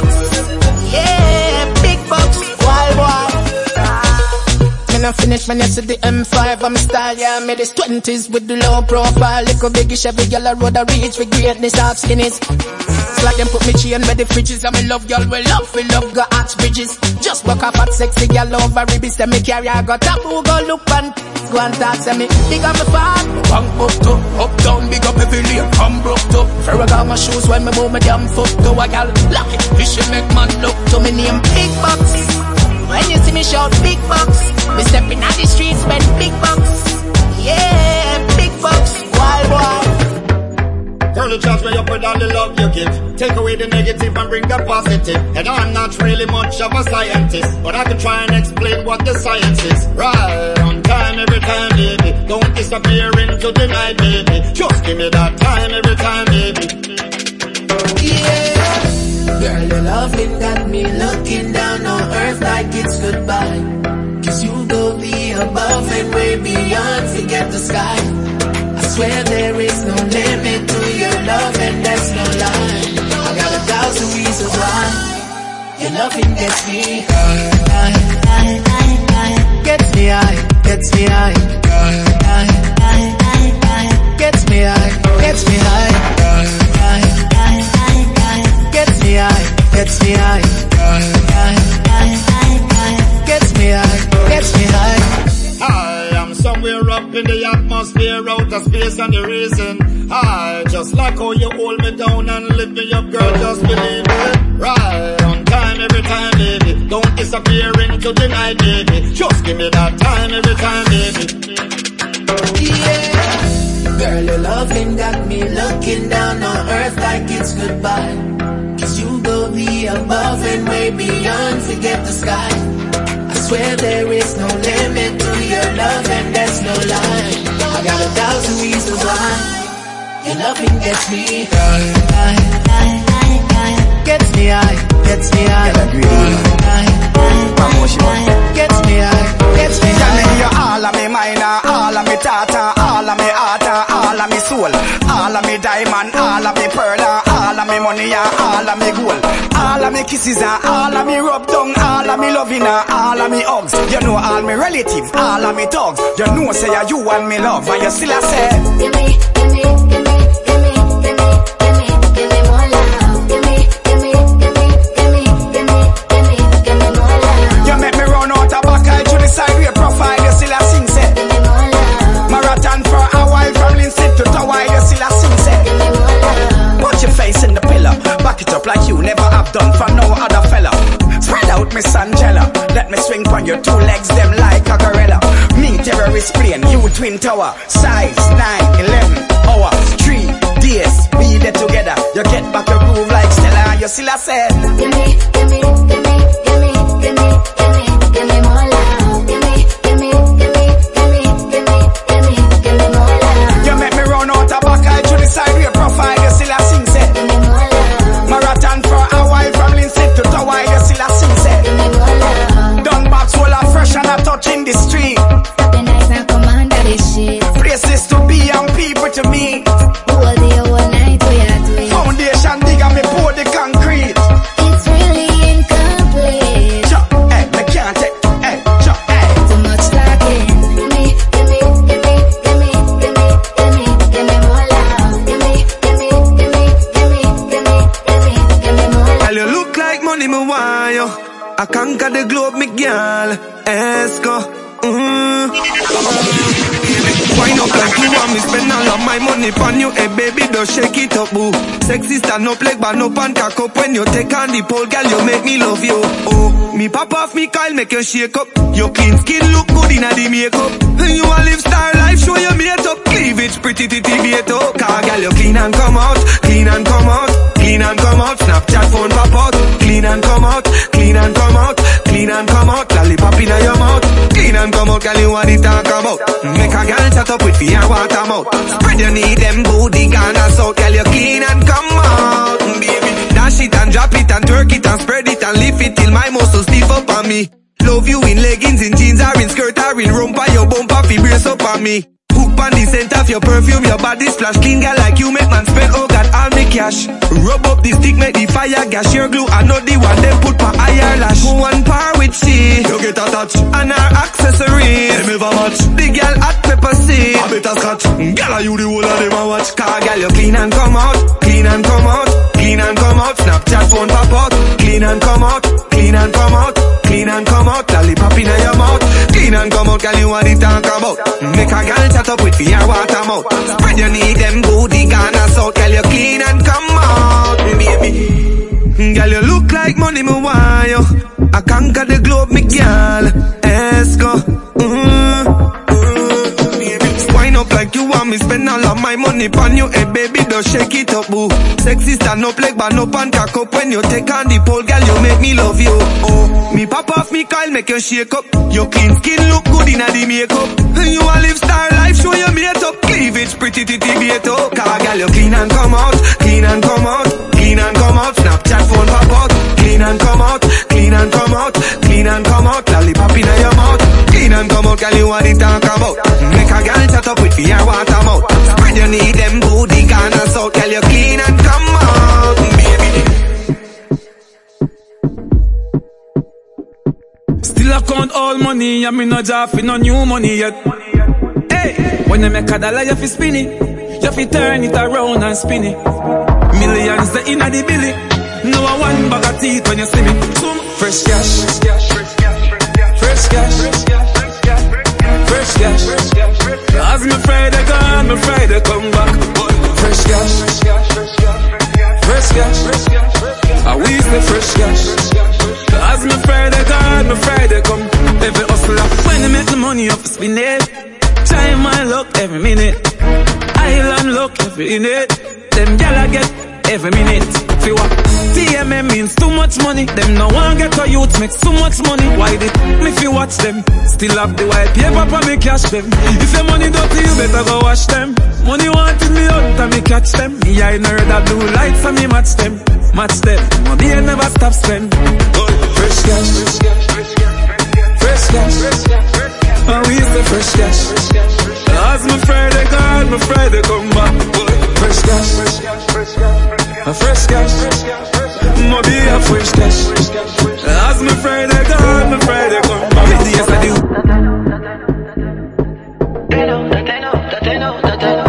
Yeah, Big Box, wild boy. When I finish, when you see the M five, I'm style, yeah, made this twenties with the low profile. Little biggie, Chevy, girl, I road a reach with greatness, half skinnies. It's like them put me chain where the fridges, and me love, girl, we love, we love, go arch bridges. Just walk up at sexy, girl, over ribbies, and me carry, I got up, who go look and go and talk, say me, big up my fat. Bang up to, up down, big up every lane, I'm broke to. Ferragamo my shoes when me move my damn foot to a gal. Lock it, fish make man look to me name Big Box. When you see me shout Big Box, me stepping out the streets with Big Box. Yeah, Big Box, wild boy. Turn the charge me up with all the love you give. Take away the negative and bring the positive. And I'm not really much of a scientist, but I can try and explain what the science is. Right on time every time, baby. Don't disappear into the night, baby. Just give me that time every time, baby. Yeah. Girl, your loving got me looking down on earth like it's goodbye. Cause you go be above and way beyond, forget the sky. I swear there is no limit to your love and that's no lie. I got a thousand reasons why your loving gets me high, high, high, high, gets me high, gets me high, high, high, high, high, gets me high, gets me high, high, high, high, gets me high, gets me high, high, high, high, gets me high, gets me high. I am somewhere up in the atmosphere, out of space and the reason. I just like how you hold me down and lift me up, girl, just believe it. Right on time every time, baby. Don't disappear into the night, baby. Just give me that time every time, baby. Yeah. Girl, your loving got me looking down on earth like it's goodbye. Cause you go be above and way beyond, forget the sky. I swear there is no limit to your love and that's no lie. I got a thousand reasons why your loving gets me high, high, high, high, high, gets me high, gets me high, high, high, high, gets me high, gets me high. Tell me you all of me mind, all of me thought, all of me heart, all of me soul, all of me diamond, all of me pearl, all of me money, all of me gold, all of me kisses, all of me rub tongue, all of me loving, all of me hugs. You know all me relatives, all of me dogs. You know say you and me love, and you still a say give me, give me, give me, give me, give me, give me, give me more love. Give me, give me, give me, give me, give me, give me, give me more love. You make me run out of back eye to the side with profile. You still a sing say give me more love. Marathon for a while from Lindsay to Tower. You still a sing say give me more love. Put your face in the pillar, back it up like you never have done for no other fella. Spread out Miss Angela, let me swing on your two legs, them like a gorilla. Me terrorist plane, you twin tower, size nine, eleven hours, three days, we there together. You get back your groove like Stella. you still a say. Give me, give me, give me, give me, give me, give me, give me more love. Give me, give me, give me, give me, give me, give me, give me more love. You make me run out of back eye to the side of your profile, you still a sing say. Give me more love. Marathon for a while from Lindsay to Tower, you still a sing say. Give me more love. Done box full of fresh and a touching the street. Stop the nice and come under this shit. Places to be and people to meet. All day, all night, we are doing. Foundation dig and me pour the concrete. It's really incomplete. Chuck, hey, me can't take, hey, chuck, hey. Too much talking. Give me, give me, give me, give me, give me, give me, give me more love. Give me, give me, give me, give me, give me, give me, give me more love. Girl, you look like money, me want you. I conquer the globe, me girl. Esco, mm. Wind up like you want me spend all of my money on you. Hey baby, don't shake it up, boo. Sexy stand up like ban up and cock up. When you take on the pole, girl, you make me love you. Oh, me pop off me Kyle, make you shake up. Your clean skin look good in the makeup. You a live star life, show your mate up. Cleavage pretty titty beat up. Car girl, you clean and come out, clean and come out, clean and come out. Snapchat phone pop out, clean and come out, clean and come out, clean and come out. Lollipop in your mouth, clean and come out, girl, you want it talk about. Make a girl chat up with fear water mouth. Spread your knee, them booty gonna out, girl, you clean and come out, baby. Dash it and drop it and twerk it and spread it and lift it till my muscles stiff up on me. Love you in leggings, in jeans, or in skirt, or in romper, your bumper, fi brace up on me. Hook on the scent of your perfume, your body splash clean, girl, like you make man spend, oh God, all me cash. Rub up the stick, make the fire gas, your glue, I know the one, them put my higher lash. One par with she, you get a touch, and her accessories, them ever match. The girl hot pepper seed, I better scotch. Girl, are you the whole of them I watch? Car, girl, you clean and come out, clean and come out, clean and come out. Snapchat phone pop out, clean and come out, clean and come out, clean and come out. Lollipop in your mouth, clean and come out, girl, you want it talk about. Make a girl chat up with fear water mouth. Spread your knee, them booty gonna out, girl, you clean and come out, baby. Girl, you look like money, me want you. I conquer the globe, me girl. Esco, mm. Wind up like you want me spend all of my money on you. Hey baby, don't shake it up, boo. Sexy stand up like ban up and cock up. When you take on the pole, girl, you make me love you. Oh, me pop off me Kyle, make you shake up. Your clean skin look good in the makeup. You a live star life, show your mate up. Cleavage pretty titty beat up. Car girl, you clean and come out, clean and come out, clean and come out. Snapchat phone pop out, clean and come out, clean and come out, clean and come out. Lollipop in your mouth, clean and come out, girl, you want it talk about. Make a girl chat up with fear water mouth. Spread your knee, them booty gonna out, girl, you clean and come out, baby. Still I count all money, and me no job for no new money yet. Hey, when you make a dollar, you fi spin it, you fi turn it around and spin it. Millions the inna the billy, no one bag of teeth when you see me. Fresh cash, fresh cash, fresh cash, fresh cash. As me Friday gone, me Friday come back. Fresh cash, fresh cash, I we say fresh cash. As me Friday gone, me Friday come. Every hustler, when you make the money off spin it. Time my luck every minute. Island luck every minute. Them gyal get every minute. Feel what? T M M means too much money. Them no one get a youth make so much money. Why did me fi watch them? Still have the white paper for me cash them. If your money dirty, you better go wash them. Money wanted me out and me catch them. Me I know that blue lights and me match them. Match them. Money I never stop spend. Fresh cash, fresh cash, fresh cash. And we say fresh cash. As my Friday gone, my Friday come back. Fresh cash, fresh cash, a fresh cash. No be a fresh cash. As my Friday gone, my Friday come back. Yes I do. They know, they know, they know, they know.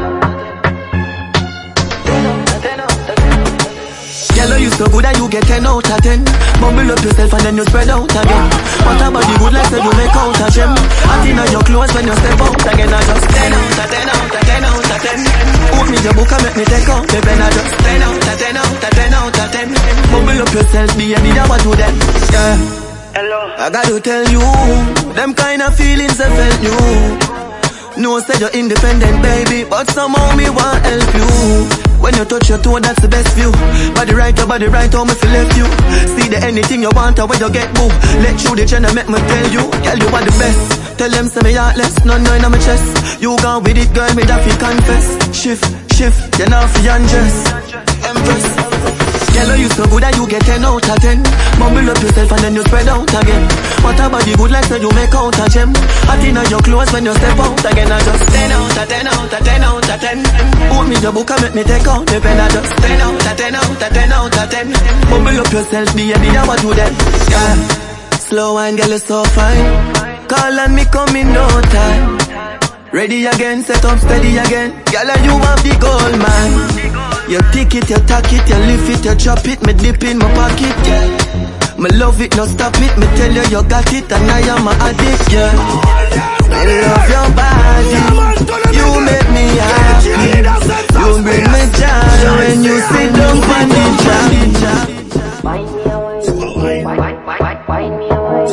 Girl, you so good that you get ten out of ten. Bumble up yourself and then you spread out again. What about the good like that you make out of gem? I think on your clothes when you step out again. I just ten out of ten out of ten out of ten. Put me your book and make me take out the pen. I just ten out of ten out of ten out of ten. Bumble up yourself, be any that to them. Yeah. Hello. I got to tell you, them kind of feelings I felt you. No say you're independent, baby, but somehow me want help you. When you touch your toe, that's the best view. Body right, your body right, how me feel left you. See the anything you want, or where you get boo. Let you the channel, make me tell you. Girl, you are the best. Tell them say me heartless, no no in my chest. You gone with it, girl, me that fi confess. Shift, shift, you're not fi undress. Empress. Girl, you so good that you get ten out of ten. Mumble up yourself and then you spread out again. What about the good like so you make out a gem? Hot in your clothes when you step out again. I just ten out of ten out of ten out of ten. Put me your book and make me take out the pen. I just ten out of ten out of ten out of ten. Mumble up yourself, be a be a what you then. Yeah, slow wine, girl, you so fine. Call and me come in no time. Ready again, set up steady again. Girl, you have the gold, man. You tick it, you tack it, you lift it, you drop it, me dip in my pocket, yeah. Me love it, no stop it, me tell you you got it, and I am a addict, yeah. I love your body, you make me happy. You bring me joy when you sit down on the track. Wine me away, wine, wine, wine me away.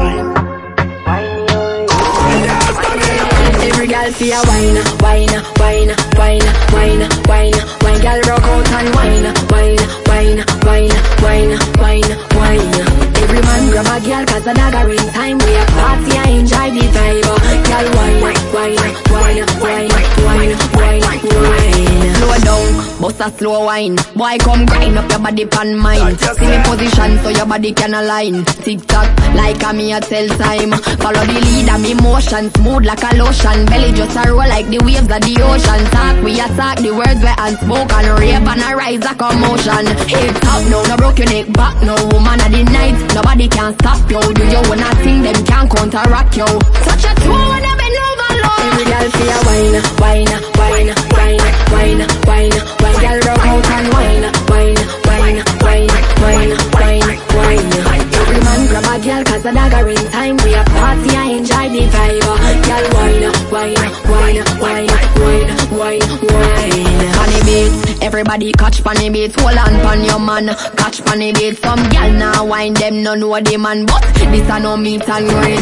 Every girl see a wine, wine, wine, wine, wine, wine, wine. Girl rock out and wine, wine, wine, wine, wine, wine, wine. Every man grab a girl 'cause the dagger in time. We a party and enjoy the vibe. Girl wine, wine, wine, wine, wine, wine, wine. Slow down, bust a slow wine. Boy come grind up your body pan mine. See me position so your body can align. Tick tock like a me a tell time. Follow the lead of me motion, smooth like a lotion. Belly just a roll like the waves of the ocean. Talk we attack the words we unspoken. Rape and a rise a commotion. Head top now, no broke your neck back no. Woman of the night, nobody can stop you. Do you wanna sing them can't counteract you. Touch a toe and a bend over low. Every girl see a wine, wine, wine, wine, wine, wine, wine. Girl rock out and wine, wine, wine, wine, wine, wine, wine. Every man grab a girl 'cause the dagger in time. We a party and enjoy the vibe. Girl wine, wine, wine, wine, wine, wine, wine. Funny beat, everybody catch funny beats. Hold on pon your man, catch funny beats. Some gal now wine them no know the man, but this a no meet and greet.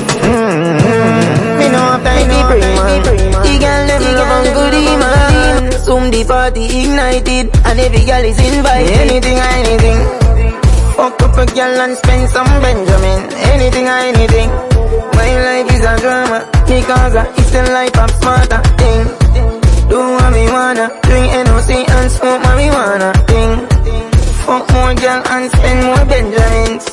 Mm-hmm. Me know after the bring man, the girl them go from goodie man. Soon the party ignited and every girl is invited. Anything or anything. Fuck up a girl and spend some Benjamin. Anything or anything. My life is a drama because it's a life of smarter thing. Do what me wanna, drink N O C and smoke marijuana thing. Fuck more girl and spend more Benjamins.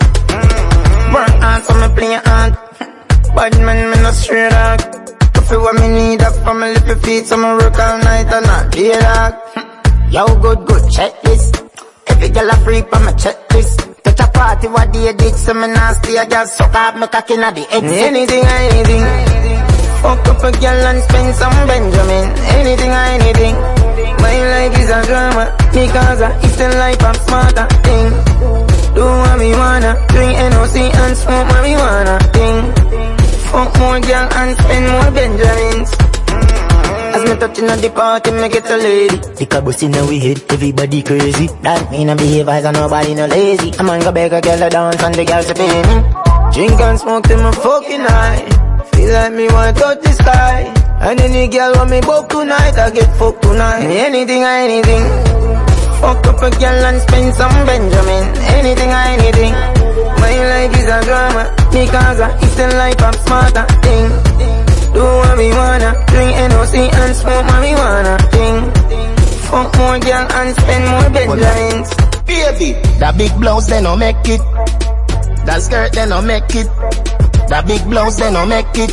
Work hard so me play hard. Bad man me no straight dog. If you want me need up for my little feet, so me work all night and not day dog. Yo good good checklist. Every girl a free for my checklist. Touch a party what they did, so me nasty a girl suck up me cock inna the exit. Anything or anything. Fuck up a girl and spend some Benjamin. Anything or anything. My life is a drama because it's a life of smarter thing. Do what me wanna, drink N O C and smoke marijuana thing. Fuck more girl and spend more Benjamins. As me touching at the party, me get a lady. Pick a bus in our head, everybody crazy. That mean I behave as a nobody no lazy. A man go beg a girl to dance and the girl to pay me. Drink and smoke till my fucking high. Feel like me want to touch the sky. And any girl want me book tonight, I get fucked tonight. Anything or anything. Fuck up a girl and spend some Benjamin. Anything or anything. My life is a drama because it's a life of smarter thing. Do what we wanna, drink N O C and smoke marijuana thing. Fuck more girl and spend more Benjamins. Baby, that big blouse they no make it. That skirt they no make it. That big blouse they no make it.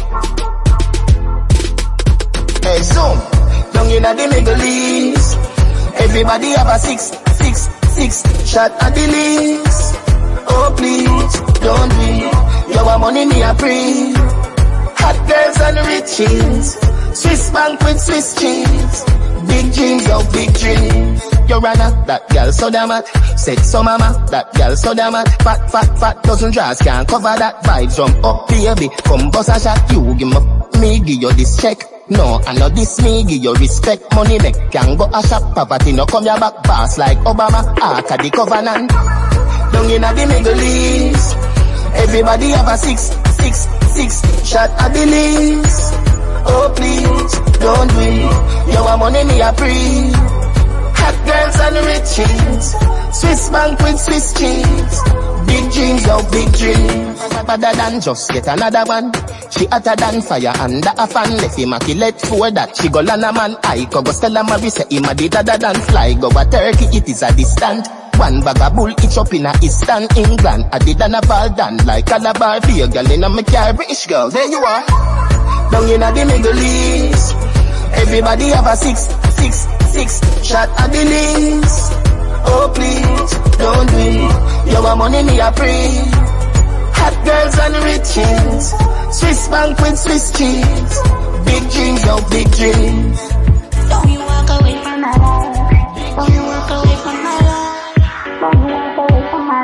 Hey zoom, down inna the Middle East. Everybody have a six, six, six shot at the least. Oh please, don't be. You want money me a free. Hot girls and riches. Swiss bank with Swiss cheese. Big dreams of big dreams. Your runner, that girl so damn hot. Said so mama, that girl so damn hot. Fat, fat, fat, dozen jars can't cover that. Vibes from up baby, come bust a shot. You give me, me give you this check. No, I know this me give you respect. Money make can go a shop. Poverty no come your back. Pass like Obama, Ark of the Covenant. Down inna the Middle East. Everybody have a six, six, six shot at the least. Oh please, don't we? You want money, me a free. Hot girls and riches, Swiss bank with Swiss cheese. Big dreams, yo, big dreams. Better than just get another one. She hotter than fire under a fan. Left him a kill it for that. She go land a man. I go go Stella Marie say him a did other than fly. Go a turkey, it is a distant. One bag of bull, it's up in a Eastern England. I did an a ball done like Calabar. Be a girl in a me car, British girl. There you are. Down in a the Middle East. Everybody have a six, six, six shot at the least. Oh please, don't do it. You want money, me a free. Hot girls and riches, Swiss bank with Swiss cheese. Big dreams, yo, big dreams. Don't you walk away from my life. Don't you walk away from my life. Don't you walk away from my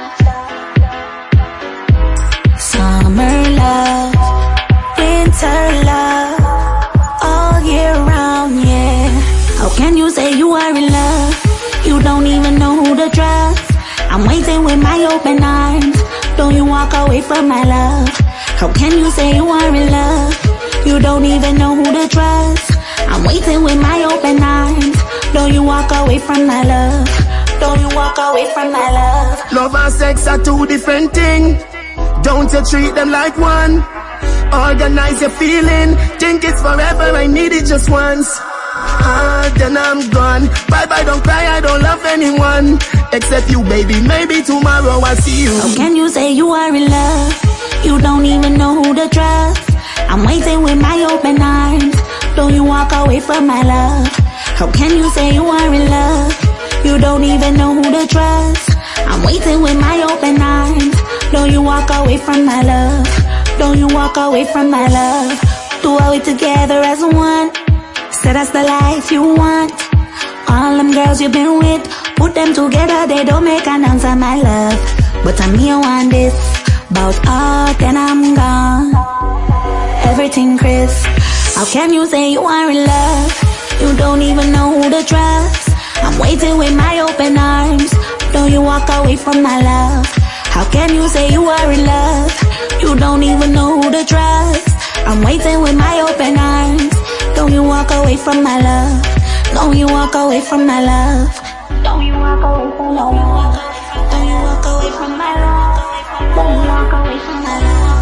life. Summer love, winter love, all year round, yeah. How can you say you are in love? You don't even know who to trust. I'm waiting with my open arms. Don't you walk away from my love. How can you say you are in love? You don't even know who to trust. I'm waiting with my open arms. Don't you walk away from my love. Don't you walk away from my love. Love and sex are two different things. Don't you treat them like one. Organize your feeling. Think it's forever, I need it just once. Ah, then I'm gone. Bye bye, don't cry, I don't love anyone except you, baby. Maybe tomorrow I'll see you. How can you say you are in love? You don't even know who to trust. I'm waiting with my open arms. Don't you walk away from my love. How can you say you are in love? You don't even know who to trust. I'm waiting with my open arms. Don't you walk away from my love. Don't you walk away from my love. Do it together as one. Say that's the life you want. All them girls you've been with, put them together, they don't make an answer, my love. But I'm here on this, about all, then I'm gone. Everything crisp. How can you say you are in love? You don't even know who to trust. I'm waiting with my open arms. Don't you walk away from my love. How can you say you are in love? You don't even know who to trust. I'm waiting with my open arms. Don't you walk away from my love. Don't you walk away from my love. Don't you walk away from my love. Don't you walk away from my love. Don't you walk away from my love.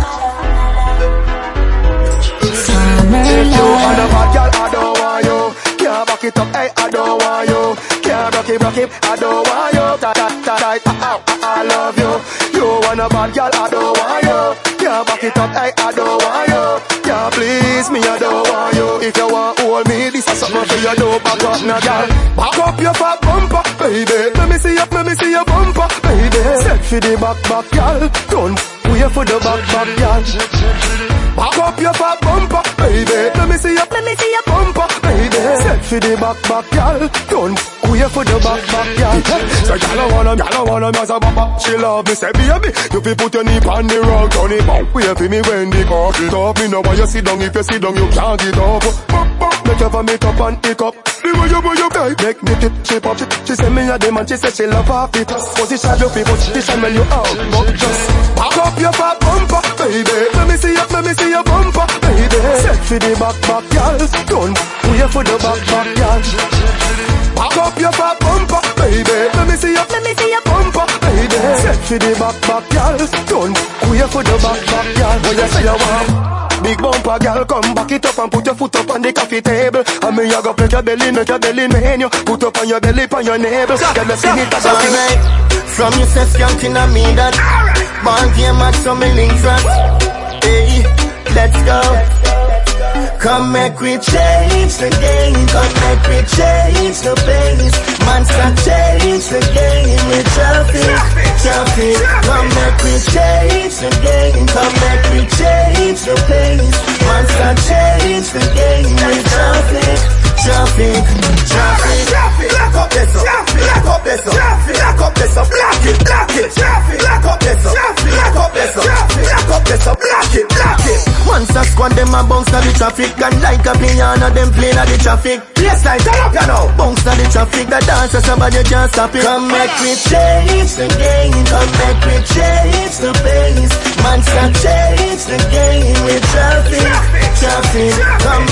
Summer If you love. want a bad girl, I don't want you. Can't back it up, hey, I don't want you. Can't rock it, rock it, I don't want you. Ta ta ta ta, ah, ah, I love you. You want a bad girl, I don't want you. Can't back it up, hey, I don't want you. Can't please me, I don't want you. If you want hold me, this is something for you, don't back up, now, girl. Back up your fat bumper, baby. Let me see you, let me see your bumper, baby. Set for the back, back, girl. Don't wait for the back, back, girl. Back up your fat bumper, baby. Let me see you, let me see your bumper, baby. Set for the back, back, girl. Don't wait for the back, back, girl. So girl, I wanna, girl, I wanna me as a bumper. She love me, say baby, you fi put your knee on the rug, turn it back. Wait for me when the cock it up. Me know why you sit down, if you sit down, you can't get up. Make her vomit up and pick up. The way you, way you play, make me tip, shape up. She, she say me a dem and she say she love half it. Position your feet, position when you out. But just back up your fat bumper, baby. Let me see you, let me see your bumper, baby. Set for the back, back, girl. Don't wait for the back, back, girl. Back up your fat bumper, baby. Let me see you, let me see your bumper, baby. Set for the back, back, girl. Don't wait for the back, back, girl. When you say you want big bumper, girl, come back it up and put your foot up on the coffee table. And me, you go make your belly, make your belly menu. Put up on your belly, on your navel. Girl, you see it as a thing. From you say skanking on me that ball game match so me link tracks. Hey, let's go. Come make we change the game. Come make we change the pace. Man start change the game with traffic, traffic. Come make we change the game. Come make we change the pace. Man start change the game with traffic, traffic, traffic. Black up this up, black up this up, black up this up, black it, black it, black up this up, black up this up, black up this up, black it, black it. Once a squad them a bounce to the traffic, and like a piano them playing at the traffic. Place like turn up, you know. Bounce to the traffic, the dancer somebody can't stop it. Come make we change the game, come make we change the pace. Man start change the game with traffic, traffic. Come make we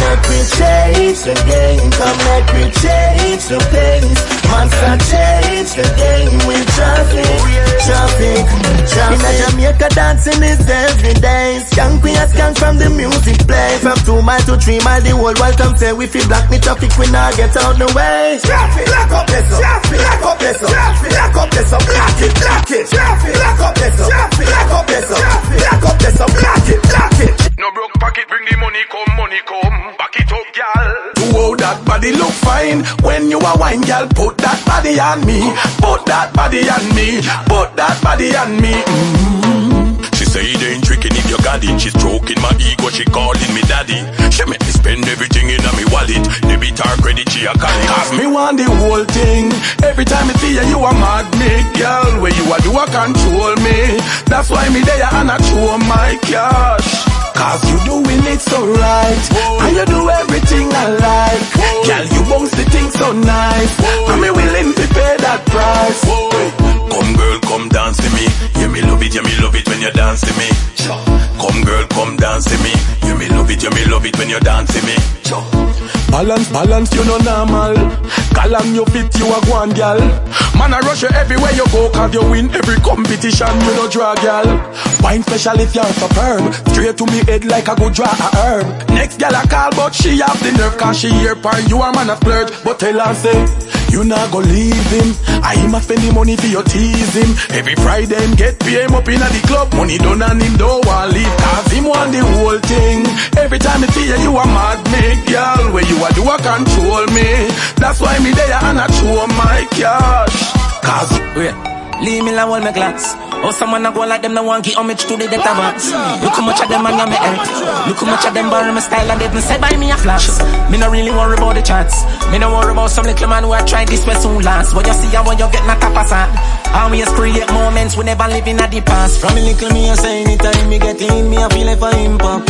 change the game. Come let me change the pace. Monster change the game with traffic, traffic, traffic. In a Jamaica dancing is every day. Skank we a skank from the music play. From two mile to three mile, the whole world come say we feel black me traffic, we not get out the way. Traffic, lock up this up, traffic, lock up this up, traffic, lock up this up, lock it, lock it, traffic, lock up this up, traffic, lock up this up, traffic, lock up this up, lock it, lock it. No broke pocket, bring the money come, money come. Back it up, gal. Oh, that body look fine when you a wine, gal. Put that body on me, put that body on me, put that body on me. Mm-hmm. She say it ain't tricking if you got it. She's stroking my ego, she calling me daddy. She make me spend everything in me wallet. Debit or credit, she a call it. Cause me want the whole thing. Every time I see you, you a magnet, girl. Where you a do a control me. That's why me there and I show my cash. Cause you doing it so right. Whoa. And you do everything I like. Whoa. Girl, you bounce the thing so nice. Whoa. And me willing to pay that price. Whoa. Come girl, come dance to me. Yeah, me love it, yeah, me love it when you dance to me. Come girl, come dance to me. Yeah, me love it, yeah, me love it when you dance to me. Balance, balance, you know normal. Calam, you fit, you a go on, gal. Man, I rush you everywhere you go, cause you win every competition, you know draw, gal. Wine special if you're superb. Straight to me head like I go draw a herb. Next gal I call, but she have the nerve, cause she here par you a man a splurge. But tell her, say, you not go leave him. I him a spend the money for you tease him. Every Friday him get pay him up in the club. Money done and him don't want leave, cause him want the whole thing. Every time I see you, you a mad me, girl. Where you a do a control me. That's why me there and I show my cash. Cause wait, leave me alone, my glass. Oh, someone a go like them, no one give homage to the data box. Look how much of them and me earth. Look how much of them borrow my style and they said by me a flash. Me no really worry about the chats. Me no worry about some little man who I tried this way soon last. What you see and what you get not a facade. Always create moments we never live in at the past. From a little me I say anytime me get in, me I feel like a impact.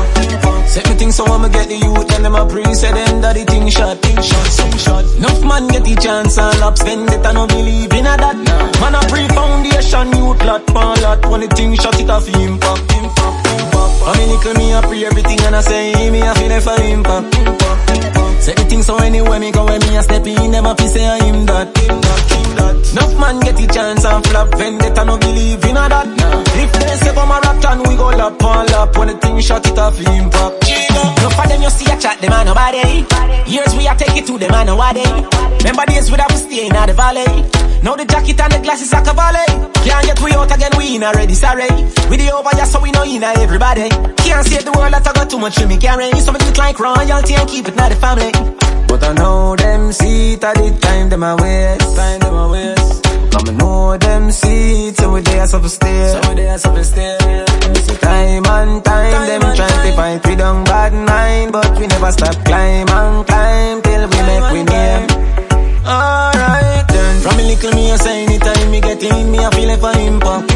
Set me things so I'ma get the youth and them a pre said them that the thing shot, thing shot, thing shot. Enough man get the chance and lap spend it and no believe in a that. Man a pre-foundation youth lot, pan lot. When the thing shot it off impact, impact, impact. I mean little me a pre everything and I say me a feel like for impact, impact. Set the thing so anywhere me go when me a step in them a fi say I him that, him that, him that. Enough man get the chance and flap vendetta no believe in a that. If they say come a rap and we go lap on lap. When the thing shot it off impact. No for them you see a chat, them a nobody. Years we a take it to them a nobody. Remember days we have to stay in the valley. Now the jacket and the glasses are cavalry. Can't get we out again, we in already, sorry. We the over just so we know in everybody. Can't save the world that I got too much to me carry. Some do it like royalty and keep it not the family. But I know them see it at the time them a waste. Time them a waste. Come and know them see it, so we there so for stay. So we there so for stay. Time and time, time them try to fight we down bad nine, but we never stop climb and climb till we make we name. Alright then, from a little me I say anytime me get in, me I feel like for impact.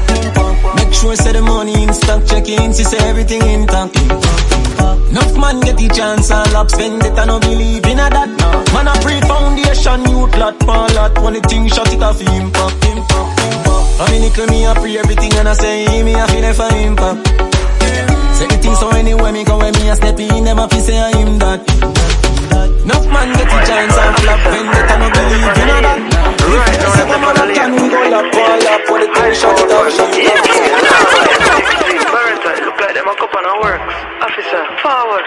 Make sure say the money in stock, check in, see say everything intact. Enough man get the chance and lap spend it and no believe in a that. Man a pre-foundation youth lot, pan lot. When the thing shot it off impact, impact, impact. I mean little me a pre everything and I say me a feel like for impact. Say the thing so anywhere me go when me a step in, them a fi say I him that. Enough man get the chance and flap vendetta no believe in a that. Right now them a man can we go lap, pan lap. When the thing shot it off, shot it off. Look like them a couple of works. Officer, forward.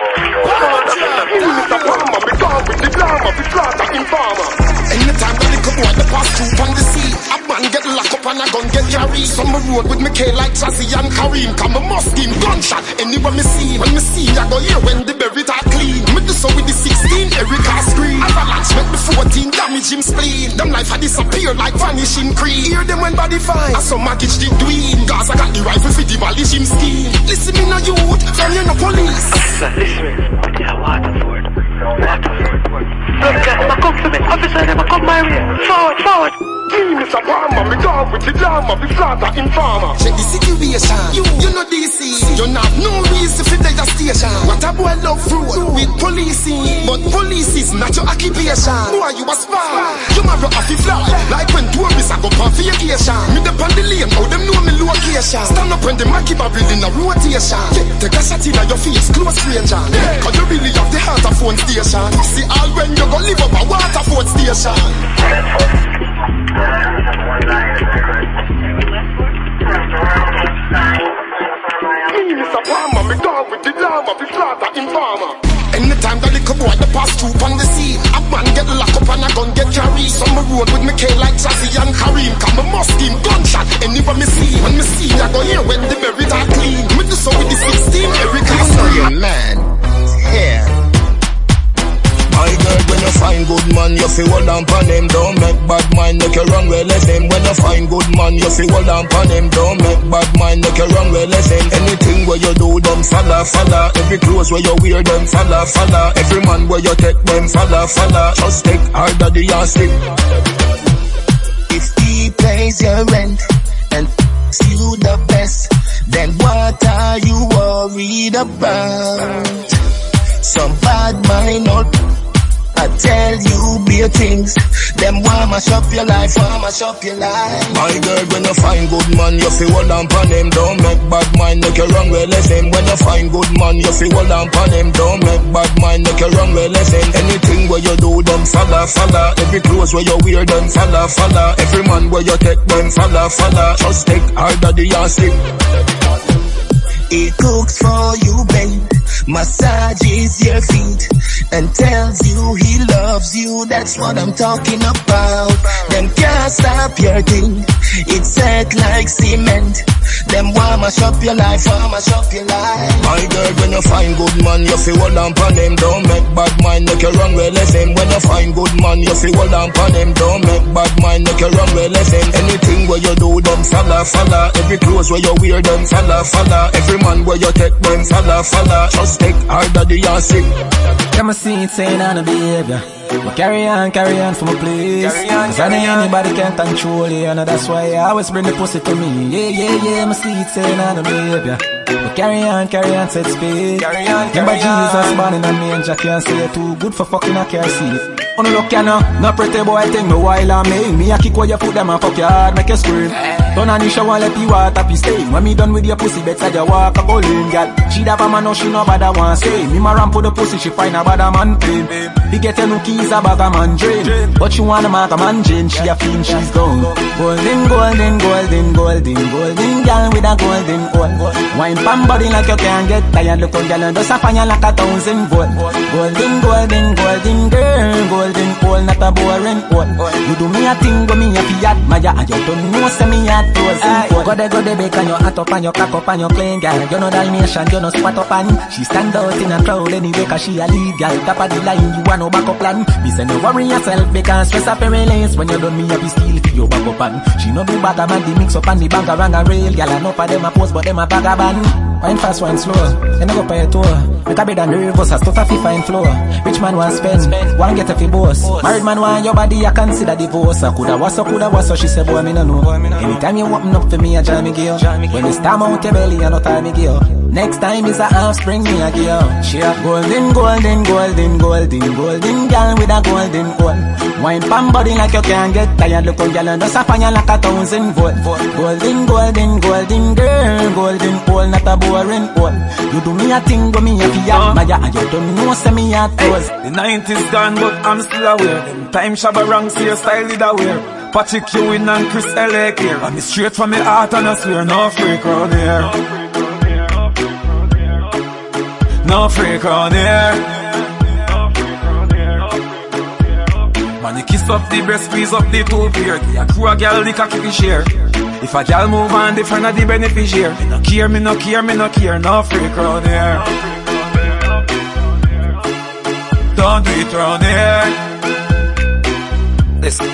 Anytime that they come out the pass through on the sea, a man get locked up and a gun get carried. Some road with me K like Jazzy and Kareem. Come a muskin gunshot anywhere me see. When me see I go here when the berry are clean. Me do so with the sixteen Erica screen. Avalanche make the fourteen damage him spleen. Them life a disappear like vanishing creed. Hear them when body fine. I saw Magich did dween. Cause I got the rifle for the demolish him scheme. Listen me no youth, from you no police. Officer, listen me. Yeah, Waterford. Waterford. Look guys, ma come for me. Officer, them a come my way. Forward, forward. Me, Mister Palmer, me dog with the drama, the slaughter informer. Check the situation. You, you know D C. You not no reason for the station. What a boy love fruit with policing, but police is not your occupation. Boy, you a spy. You marry off the fly, like when tourists a go on vacation. Me dep on the lane, how them know me location. station. Stand up when the Mackie Babble in a rotation. Take a shot in your face, close range. Cause you really have the heart of phone station. See all when you go live up a Waterford station. Me, Mister Palmer, me dog with the llama, the slaughter in farmer. Anytime that little boy the pass through on the scene, a man get locked up and a gun get carried. Some road with me K like Jazzy and Kareem. Come a muskin gunshot, anywhere me see. When me see, I go here when the berries are clean. Me do so with the sixteen, Eric I saw your man here. My girl, when you find good man, you feel hold on pon him. Don't make bad mind, make you run well as him. When you find good man, you feel hold on pon him. Don't make bad mind, make you run well as him. Anything where you do, them follow, follow. Every clothes where you wear, them follow, follow. Every man where you take, them follow, follow. Just take harder the yardstick. If he pays your rent and you the best, then what are you worried about? Some bad mind or I tell you bare things. Them want mash up your life, want mash up your life. My girl, when you find good man, you feel hold on pon him. Don't make bad mind, make you run well as him. When you find good man, you feel hold on pon him. Don't make bad mind, make you run well as him. Anything where you do, them follow, follow. Every clothes where you wear, them follow, follow. Every man where you take, them follow, follow. Just take harder the yardstick. He cooks for you, babe, massages your feet, and tells you he loves you. That's what I'm talking about. Them can't stop your thing. It's set like cement. Them want mash up your life, want mash up your life. My girl, when you find good man, you feel hold on pon him. Don't make bad mind, make you run well as him. When you find good man, you feel hold on pon him. Don't make bad mind, make you run well as him. Anything where you do, them follow, follow. Every clothes where you wear, them follow, follow. Every man where you take, them follow, follow. Just take harder the yardstick. Come and see it saying on the behavior. But carry on, carry on for my place. Cause I know anybody can control you, and that's why I always bring the pussy to me. Yeah, yeah, yeah, my see it saying on the behavior. But carry on, carry on, set speed. Carry on, carry Remember on. Jesus born in a manger, can't say too good for fucking a car seat. Oh no look ya no, no pretty boy think me while I make me a kick where you put them and fuck your hard, make you scream. Turn on the shower, let the water be stay. When me done with your pussy, better you walk a go in, girl. She da a man, no she no bother want say. Me ma ramp for the pussy, she find a bad man pain. He get a new keys, a bag a man drain. But she wanna mark a man Jane, she a fiend, she's gone. Golden, golden, golden, golden, golden girl with a golden gold. Wine pam body like you can't get tired. Look on girl and just a fire like a thousand volt. Golden, golden, golden girl, golden pole, not a boring pole. You do me a thing, go me a fi admire, and you don't know say me a thousand volt. Go de go de bake and you hot up and you cock up and you clean girl. You know Dalmatian, you know squat up and she stand out in a crowd anyway cause she a lead girl. Top of the line, you want no backup plan. Me say no worry yourself because stress up your release. When you done me a be steal for your back up and she no do bag a man, the mix up and the bank around a rail. Girl enough of them a post but them a bag a band. Wine fast, wine slow, you no go pay a tour. Make a bed and the reverse, a stuff a fi fine floor. Rich man want spend, want get a fi boss. Married man want your body, I consider divorce. I coulda was so, coulda was so, she say boy me no know. Anytime you open up for me, I jam me gear. When you stam out your belly, I no tie me gear. Next time is a half spring, me a gear. She a golden, golden, golden, golden, golden girl with a golden gold. Wine pan body like you can't get tired. Look on girl and just a fire like a thousand volt. Golden, golden, golden girl, golden pole, not a boring pole. You do me a thing, but me a fi admire, and you don't know say me a toes. The nineties gone, but I'm still aware. Them time Shabba Rank, see your style did aware. Patrick Ewing and Chris L A here. I'm straight from my heart and I swear no freak round here. No freak round here. Man, you kiss up the breast, squeeze up the two beard. A crew a girl, the cocky fi share. If a girl move on, different of the beneficiary. Me no care, me no care, me no care. No freak round here. Don't do it round here. Listen.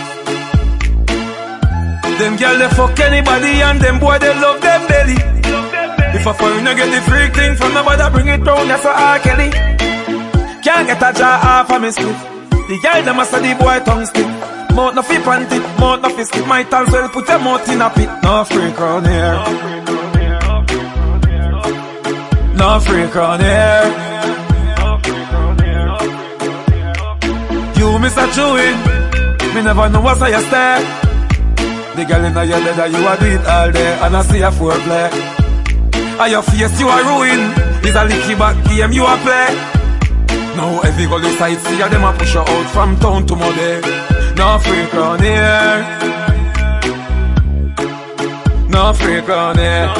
Them girl they fuck anybody and them boy they love them belly. If a foreigner get the freak thing from nobody bring it round, that's a R. Kelly. Can't get a jar off of me split. The girl them must have the boy tongue stick. Mouth no fi pant it, mouth no fi skip. Might as well put your mouth in a pit. No freak round here. No freak round here. You Mister Chewin, me never know what's how you stare. the girl in your bed and you a do it all day. And I see a foreplay. And your face you a ruin. It's a licky back game you a play. Now every girl you sight see them a push you out from town to Monday. No freak round here. No freak round here.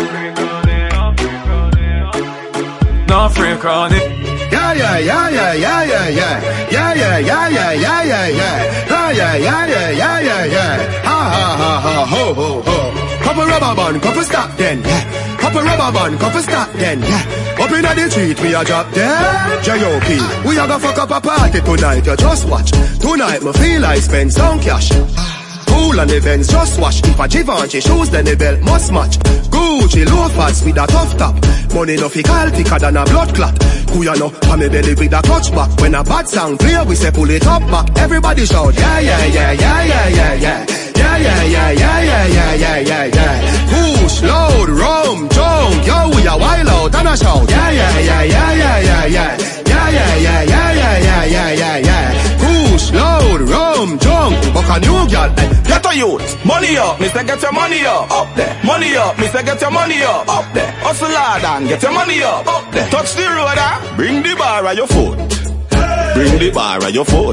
No freak round here. Yeah, yeah, yeah, yeah, yeah, yeah, yeah. Yeah, yeah, yeah, yeah, yeah, yeah, yeah. Yeah, yeah, yeah, yeah, yeah, yeah, yeah. Ha, ha, ha, ha, ho, ho, ho. Couple rubber band, couple stop then, yeah. Couple rubber band, couple stop then, yeah. Up inna the street, we a drop dead. J O P, we a go fuck up a party tonight, you just watch. Tonight, me feel I spend some cash. Cool on the Benz, just wash. If a Givenchy shoes, then the belt must match. Gucci loafers with a tough top. Money no fi call thicker than a blood clot. Kuya no, pa me belly with a clutch back. When a bad sound clear, we say pull it up back. Everybody shout, yeah, yeah, yeah, yeah, yeah, yeah, yeah. Yeah, yeah, yeah, yeah, yeah, yeah, yeah, yeah, yeah. Push, load, rum, junk. Yo, we a wild out and a shout. Yeah, yeah, yeah, yeah, yeah, yeah, yeah. Yeah, yeah, yeah, yeah, yeah, yeah, yeah, yeah, yeah. Push, load, rum, junk. Buck a new girl. Get a youth, money up, me say get your money up, up there. Money up, me say get your money up, up there. Hustle hard and get your money up, up there. Touch the road, ah. Bring the bar at your foot. Bring the bar at your foot.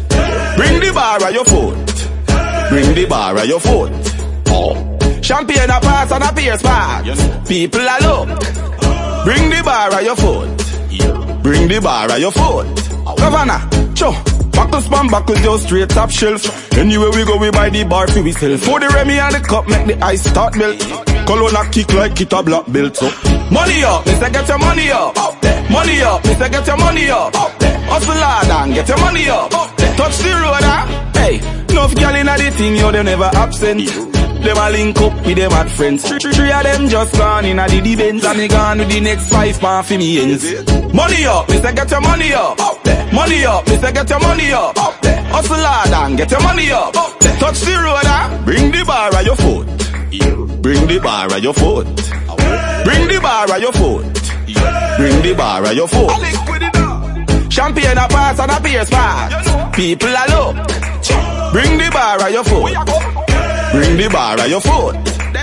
Bring the bar at your foot. Bring the bar at your foot. Oh, champagne a pass and a beer spot. People a look. Bring the bar at your foot. Bring the bar at your foot. Governor, cho. Buckle spam, buckle just straight top shelf. Anywhere we go, we buy the bar for we sell. For the Remy and the cup, make the ice start melt. Colonna kick like it a black belt. So money up, me say get your money up. Up there. Money up, me say get your money up. Up there. Hustle hard and get your money up. Up there. Touch the road, ah. Hey, enough gyal inna the thing, yo, they never absent. Them a link up with them mad friends. Three, three, three of them just gone inna the events. And me gone with the next five pound for me ends. Money up, me say get your money up. Up there. Money up, me say get your money up. Up there. Hustle hard and get your money up. Up there. Touch the road, ah. Bring the bar at your foot. Bring the bar at your foot. Bring the bar at your foot. Bring the bar at your foot. Champagne a pass and a beer spot. People a look. Bring the bar at your foot. Bring the bar at your foot.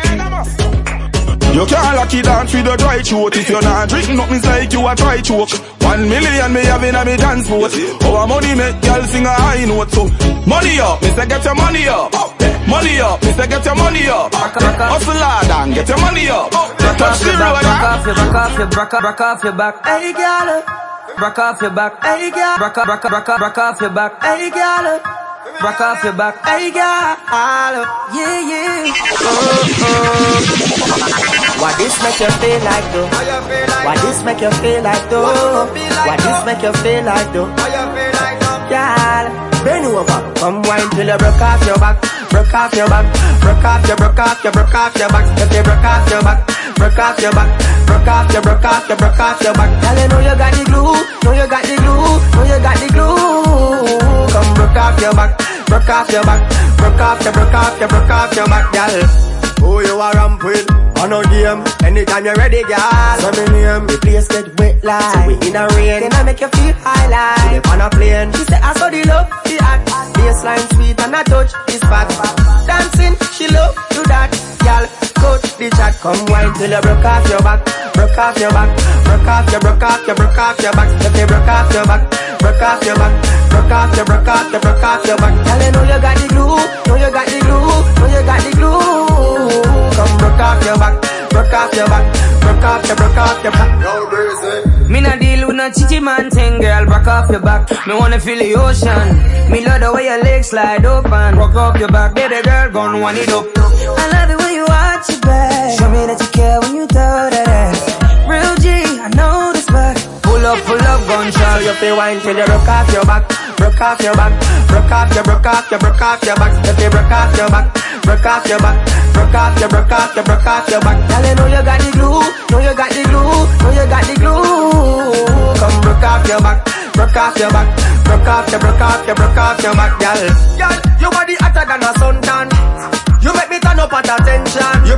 You can't lock it down with a dry throat. If you're not drinking nothing like you a try choke. One million me having a me dance boat. Our money make y'all sing a high note. So money up, me say get your money up. Money up, me say get your money up. Hustle hard and get your money up. Touch the road. Back off your, back off your, back off, back off your back. Hey girl, back off your back. Hey girl, back off, back off, back off, back off your back. Hey girl. Rock off your back, hey girl, yeah, yeah. Oh, oh. Why this make you feel like though? Why this make you feel like though? Why this make you feel like though? Girl, bend over, come wine till you broke off your back, broke off your back, broke off your, broke off your, broke off your back. If you broke off your back, broke off your back, broke off your, broke off your, broke off your back. Girl, you know you got the glue, know you got the glue, know you got the glue. Come broke off your back. Broke off your back, broke off your, broke off your, broke off your back, girl. Who you are ramp with? On no game, anytime you're ready, girl. So me name, the place get wet like. So we in a rain, then I make you feel high like. On a plane, she say I saw the love, the act. Baseline sweet and I touch this fat. Dancing, she love, do that, girl. Coach the chat, come wine till you broke off your back. Broke off your back, broke off your, broke off your, broke off your back. If you broke off your back, broke off your back. Broke off your, broke off your, broke off your back. Girl, you know you got the glue, know you got the glue, know you got the glue. Come broke off your back, broke off your back, broke off your, broke off your back. No reason. Me not deal with no chichi man thing, girl. Broke off your back, me wanna feel the ocean. Me love the way your legs slide open. Broke off your back, baby girl, gon' wind it up. I love the way you watch your back. Show me that you care when you throw that ass. Real G, I know this back. Pull up, pull up, gun shot. You feel wine till you broke off your back. Broke off your back, broke off your, broke off your, broke off your back. If you broke off your back, broke off your back, broke off your, broke off your, broke off your back. Girl, you know you got the glue, know you got the glue, know you got the glue. Come broke off your back, broke off your back, broke off your, broke off your, broke off your back, girl. Girl, your body hotter than a suntan. You make me turn up at attention. You pretty like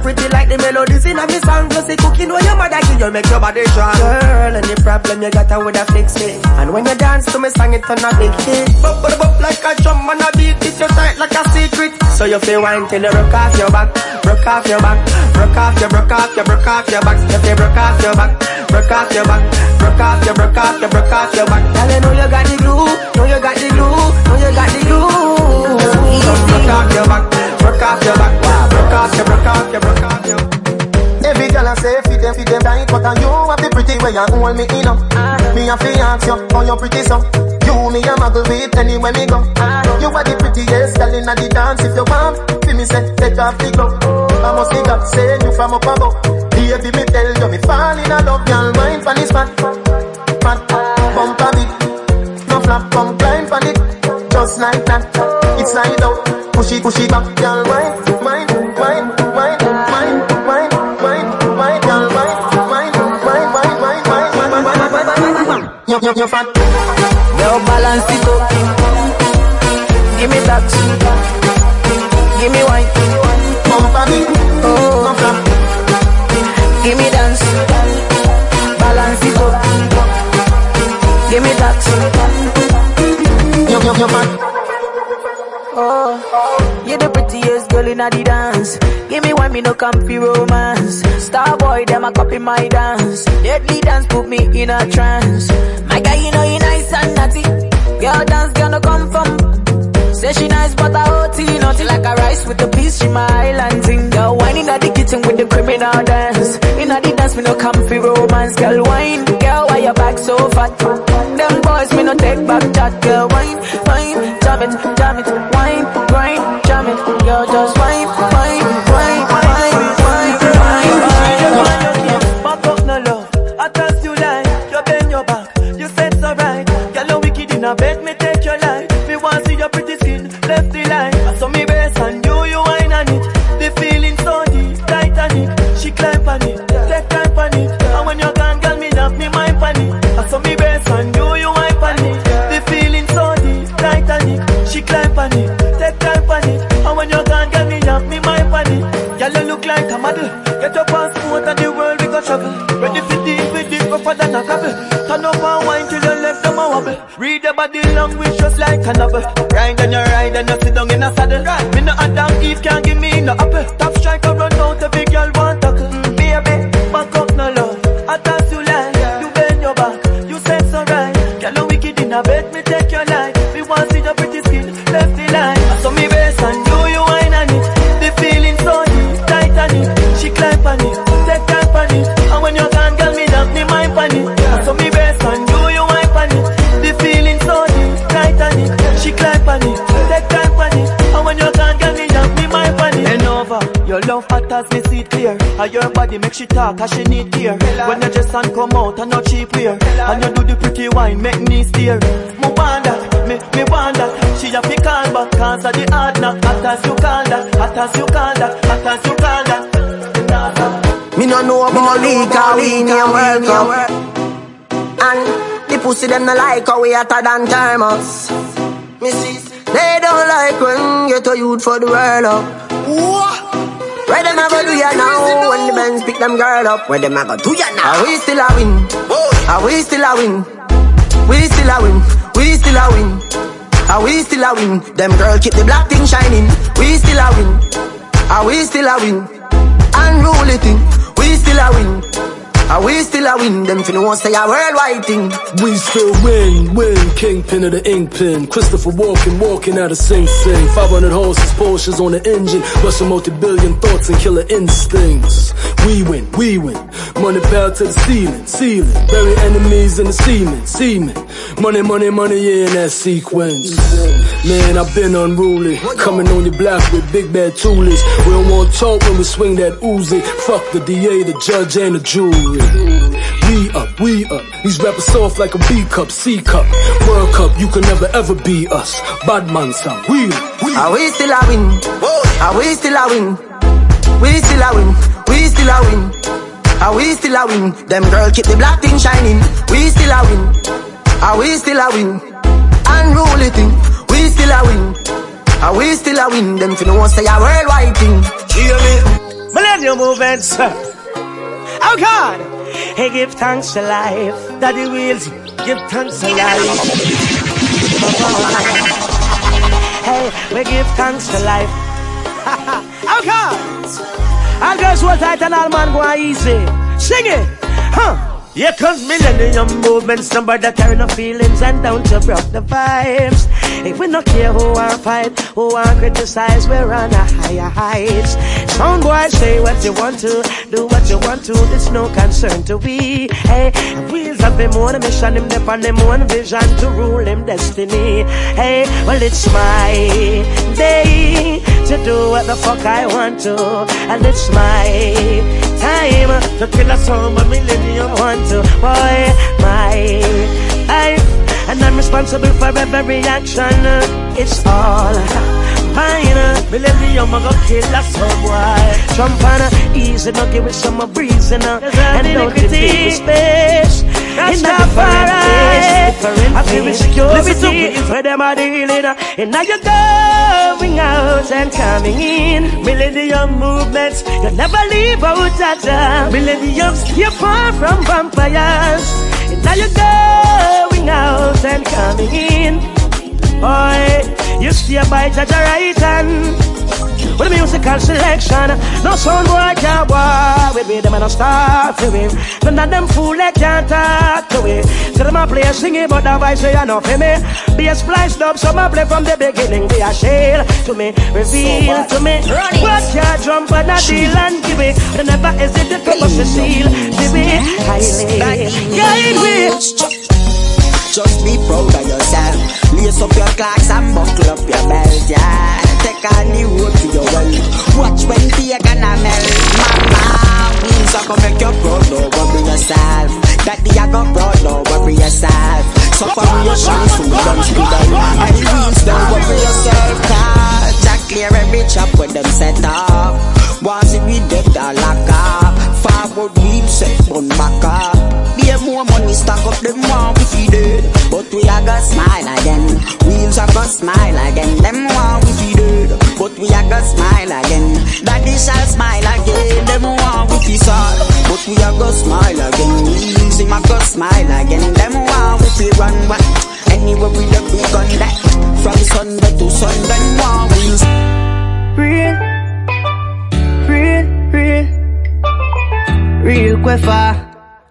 the melodies in a me song. Plus the cooking when your mother give you make your body strong. Girl, any problem you got, I woulda fix it. And when you dance to me song, it turn a big hit. Bop, bop, bop like a drum and a beat. It you tight like a secret. So you feel wine till you broke off your back, broke off your back, broke off your, broke off your, broke off your back. You feel broke off your back, broke off your back, broke off your, broke off your, broke off your back. Girl, you know you got the glue, know you got the glue, know you got the glue. So broke off your back, broke off your back, broke off your, broke off your, broke off your. Every girl I say feed them, feed them right, but you have the pretty way you hold me in up. Me a fi ask you, how you pretty so? You me a muggle with anywhere me go. You are the prettiest girl inna the dance. If you want, see me say take off the glove. I must see God say you from up above. Baby me tell you me fall in love. Girl wine pon this fat, fat, bump a bit. No flap, come climb pon it, just like that. It's like out, push it, push it back. Girl wine, wine, wine, wine, wine, wine, wine, wine, girl wine, wine, wine, wine, wine, wine, wine, wine, wine, wine, wine. You, you, you fat. Now balance it up. Give me that. Give me wine. Bump a bit. Oh. No flap. Give me dance. Balance it up. Give me that. You, you, you fat. Oh, you're the prettiest girl in the dance. Give me one, me no comfy romance. Star boy, them a copy my dance. Deadly dance put me in a trance. My guy, you know you nice and naughty. Girl dance, girl no come from. Say she nice, but I O T. Nothing like a rice with the peace, she my island thing. Girl whining at the kitchen with the criminal dance. In the dance, me no comfy romance. Girl wine, girl why your back so fat? Them boys, me no take back chat. Girl wine, wine, jam it, jam it, wine, grind, jam it. Girl just wine, wine, wine, wine, wine, wine, wine. Back up no love, I trust you like you bend your back. You said so right, girl you wicked in a bed, me take your life. Me want see your pretty skin, left the line. I saw me best and you, you wine on it. The feeling so deep, tight on it. She climb on it, take time on it. And when you're gone, girl, me have me mind on it. I saw me best and you, you wine on it. The feeling so deep, tight on it. She climb on it, take time on it. And when you're gone, girl, me have me mind on it. Girl, you look like a model. Get your passport and the world we go travel. Ready for deal with it, rougher than a couple. Turn up and wine till your left them a wobble. Read your body language just like a novel. Ride and you ride and you sit down in a saddle. Me no Adam Eve can't give me no apple. Top striker run out, every girl want tackle. Mm, baby, back up no love. I toss you like you bend your back. You said so right. Girl, you wicked in a bed, me take your life. Me want see your pretty skin, left the line. I saw me best and you, you wine on it. The feeling so deep, tight on it. She climb on it, take time on it. And when you're gone, girl, me have me mind on it. I saw me best and you, you wine on it. The feeling so deep, tight on it. She climb on it, take time on it. And when you're gone, girl, me have me mind on it. And over, your love hot as me see it clear. And your body make she talk, cause she need care. When your dress and come out and not cheap wear. And you do the pretty wine, make me steer. Me want that, me, me want that. She a pick on back, cause of the hard knock. Hot as you call that, hot as you call that, hot as you call that. Me no know about league, how we name World Cup. And the pussy them no like how we hotter than thermos. Me see, they don't like when get a youth for the world up. Where them a go do ya now? When the Benz pick them girl up, where them a go do ya now? Are we still a win? Are we still a win? We still a win. We still a win. Are we still a win? Them girl keep the black thing shining. We still a win. Are we still a win? Unruly thing. We still a win. Are we still a win? Them finna want say a worldwide thing. We still win, win. Kingpin of the ink pen. Christopher Walken, walking out of Sing Sing. five hundred horses, Porsches on the engine. Russian multi-billion thoughts and killer instincts. We win, we win. Money power to the ceiling, ceiling. Bury enemies in the semen, semen. Money, money, money, yeah, in that sequence. Man, I've been unruly. Coming on your block with big bad toolies. We don't want talk when we swing that Uzi. Fuck the D A, the judge, and the jury. We up, we up. These rappers soft like a B cup, C cup. World Cup, you can never ever be us. Bad man, son. We, we. Are we still a win? Are we still a win? We still a win. We still a win. Are we still a win? Them girl keep the black thing shining. We still a win. Are we still a win? Unruly thing. We still a win. Are we still a win? Them finna want say a worldwide thing. Hear me? Millennium movements. Oh God. Hey, give thanks to life. Daddy Wheels, give thanks to life. Hey, we give thanks to life. Oh God. All girls hold tight and all man go easy. Sing it. Huh. Here comes millennium movements, nobody carry no feelings and down to broke the vibes. If we not care who want fight, who want criticize, we're on a higher heights. Sound boy, say what you want to, do what you want to, it's no concern to we. Hey, wheels have them on a mission, him dep on them one vision to rule him destiny. Hey, well it's my day to do what the fuck I want to, and it's my time to kill a song a millennium want to. Boy, my life, and I'm responsible for every action. It's all mine. Millennium I go kill a song, boy. Jump on a easy, no give it some breeze, and don't take space. That's not far right. I feel insecurity for them are dealing. And now you're going out and coming in. Millennium movements, you never leave out that. Millenniums, you're far from vampires. And now you're going out and coming in. Boy, you stay by Jaja right hand. With the musical selection, no sound boy can't war with me, them and I start to win. None of them fool they can't talk to me. So them a play singing, but the voice they are not for me. Be a spliced up, some a play from the beginning. Be a share to me, reveal to me. What can't jump and a deal and give it. They never hesitate to bust the seal. Give it highly, guide me. Just be proud of yourself. Lace up your clocks and buckle up your belt, yeah. Take on the road to your well. Watch when the gonna melt. Mama, wheels are gonna make you proud, don't worry yourself. Daddy I got proud, don't worry yourself. So for me your chance to dance to them. And wheels don't worry yourself, cause Jack clear every chop with them set up. Once it with them down lock up. Forward wheels set on back up. Be more money stack up them want we feed it. But we are gonna smile again. Wheels are gonna smile again. Them want we feed it. But we are gonna smile again. Daddy shall smile again. Them want we feed it. But we are gonna smile again. Wheels him a gonna smile again. Them want we feed run back. Anywhere we look we gun that. From Sunday to Sunday want wheels. Real, real, real, real quicker.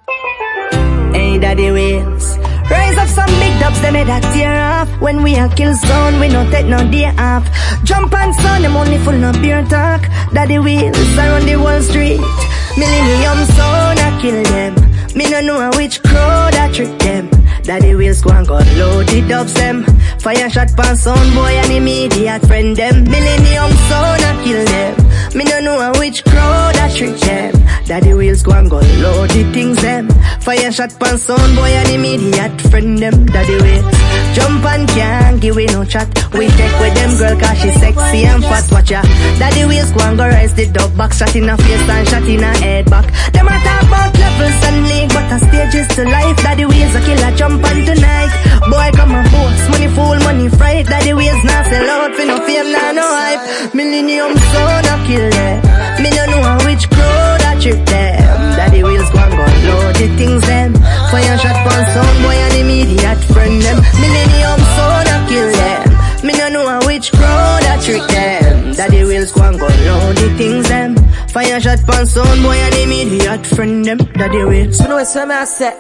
Hey, Daddy Wheels. Rise up some big dubs, they made that tear off. When we a kill zone, we no take no day off. Jump and son, them only full no beer talk. Daddy Wheels around the Wall Street. Millennium sound, I kill them. Me no know which crowd I trick them. Daddy Wheels go and go load the dubs them. Fire shot pan sound boy and immediate friend them. Millennium sound, I kill them. Me no know which crowd I trick them. Daddy Wheels go and go load the things them. Fire shot pan sound boy and immediate friend them. Daddy Wheels jump and can't give we no chat. We take with them girl cause she sexy and fat. Watch ya. Daddy Wheels go and go rise the dub back. Shot in her face and shot in her head back. Them a talk about levels and league, but a stage is to life. Daddy Wheels a killer jump on tonight. Boy come and boss, money fool, money fright. Daddy Wheels now sell out for no fame, nah no hype. Millennium sound a kill them. Me no know which crowd a trip them. Daddy Wheels go and go load the things them. Fire shot pan sound boy and immediate friend them. Millennium sound a kill them. Me no know which crowd a trick them. Daddy Wheels go and go load the things them. Fire shot pan sound boy and immediate friend them. Daddy Wheels. You know what's what I say?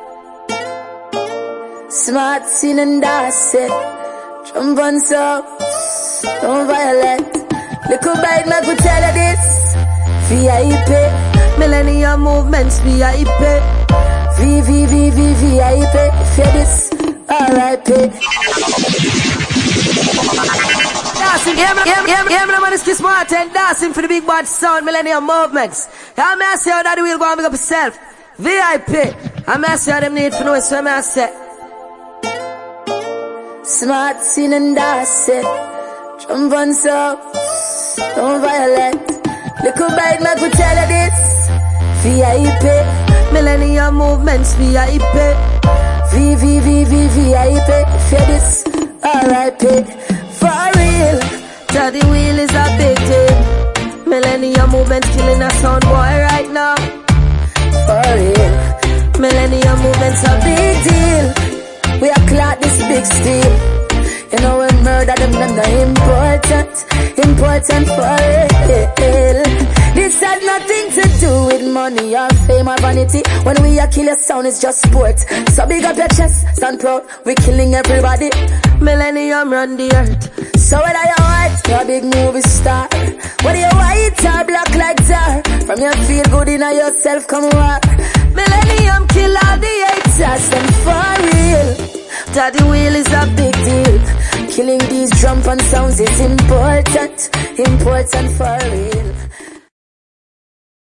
Smart sin and that's it. Jump on so don't violate. Little bite me could tell you this. V I P Millennium Movements V I P V V V V V I P. If you this R I P. Dancing, yeah, yeah, yeah, yeah, yeah, man, it's Kiss Martin. Dancing for the big bad sound Millennium Movements. I'm gonna say how Daddy Wheel go and make up himself. V I P. I'm gonna say how them need for know so I'm gonna say. Smart sin and that's it. Jump on so don't violate. Little bite me could tell you this. V I P Millennium Movements V I P V V V V V I P. If you this R I P. For real Daddy Wheel is a big thing. Millennium movement killing a sound boy right now. For real. Millennium movement's a big deal. We are clout this big steel. You know when murder them them the important, important for real. This had nothing to do with money or fame or vanity. When we a kill your sound, it's just sport. So big up your chest, stand proud. We killing everybody. Millennium run the earth. So whether you're white, you're a big movie star. Whether you're white or black like tar, from your feel good in yourself, come walk. Millennium kill all the haters, them for real. Daddy wheel is a big deal. Killing these drum and sounds is important, important for real.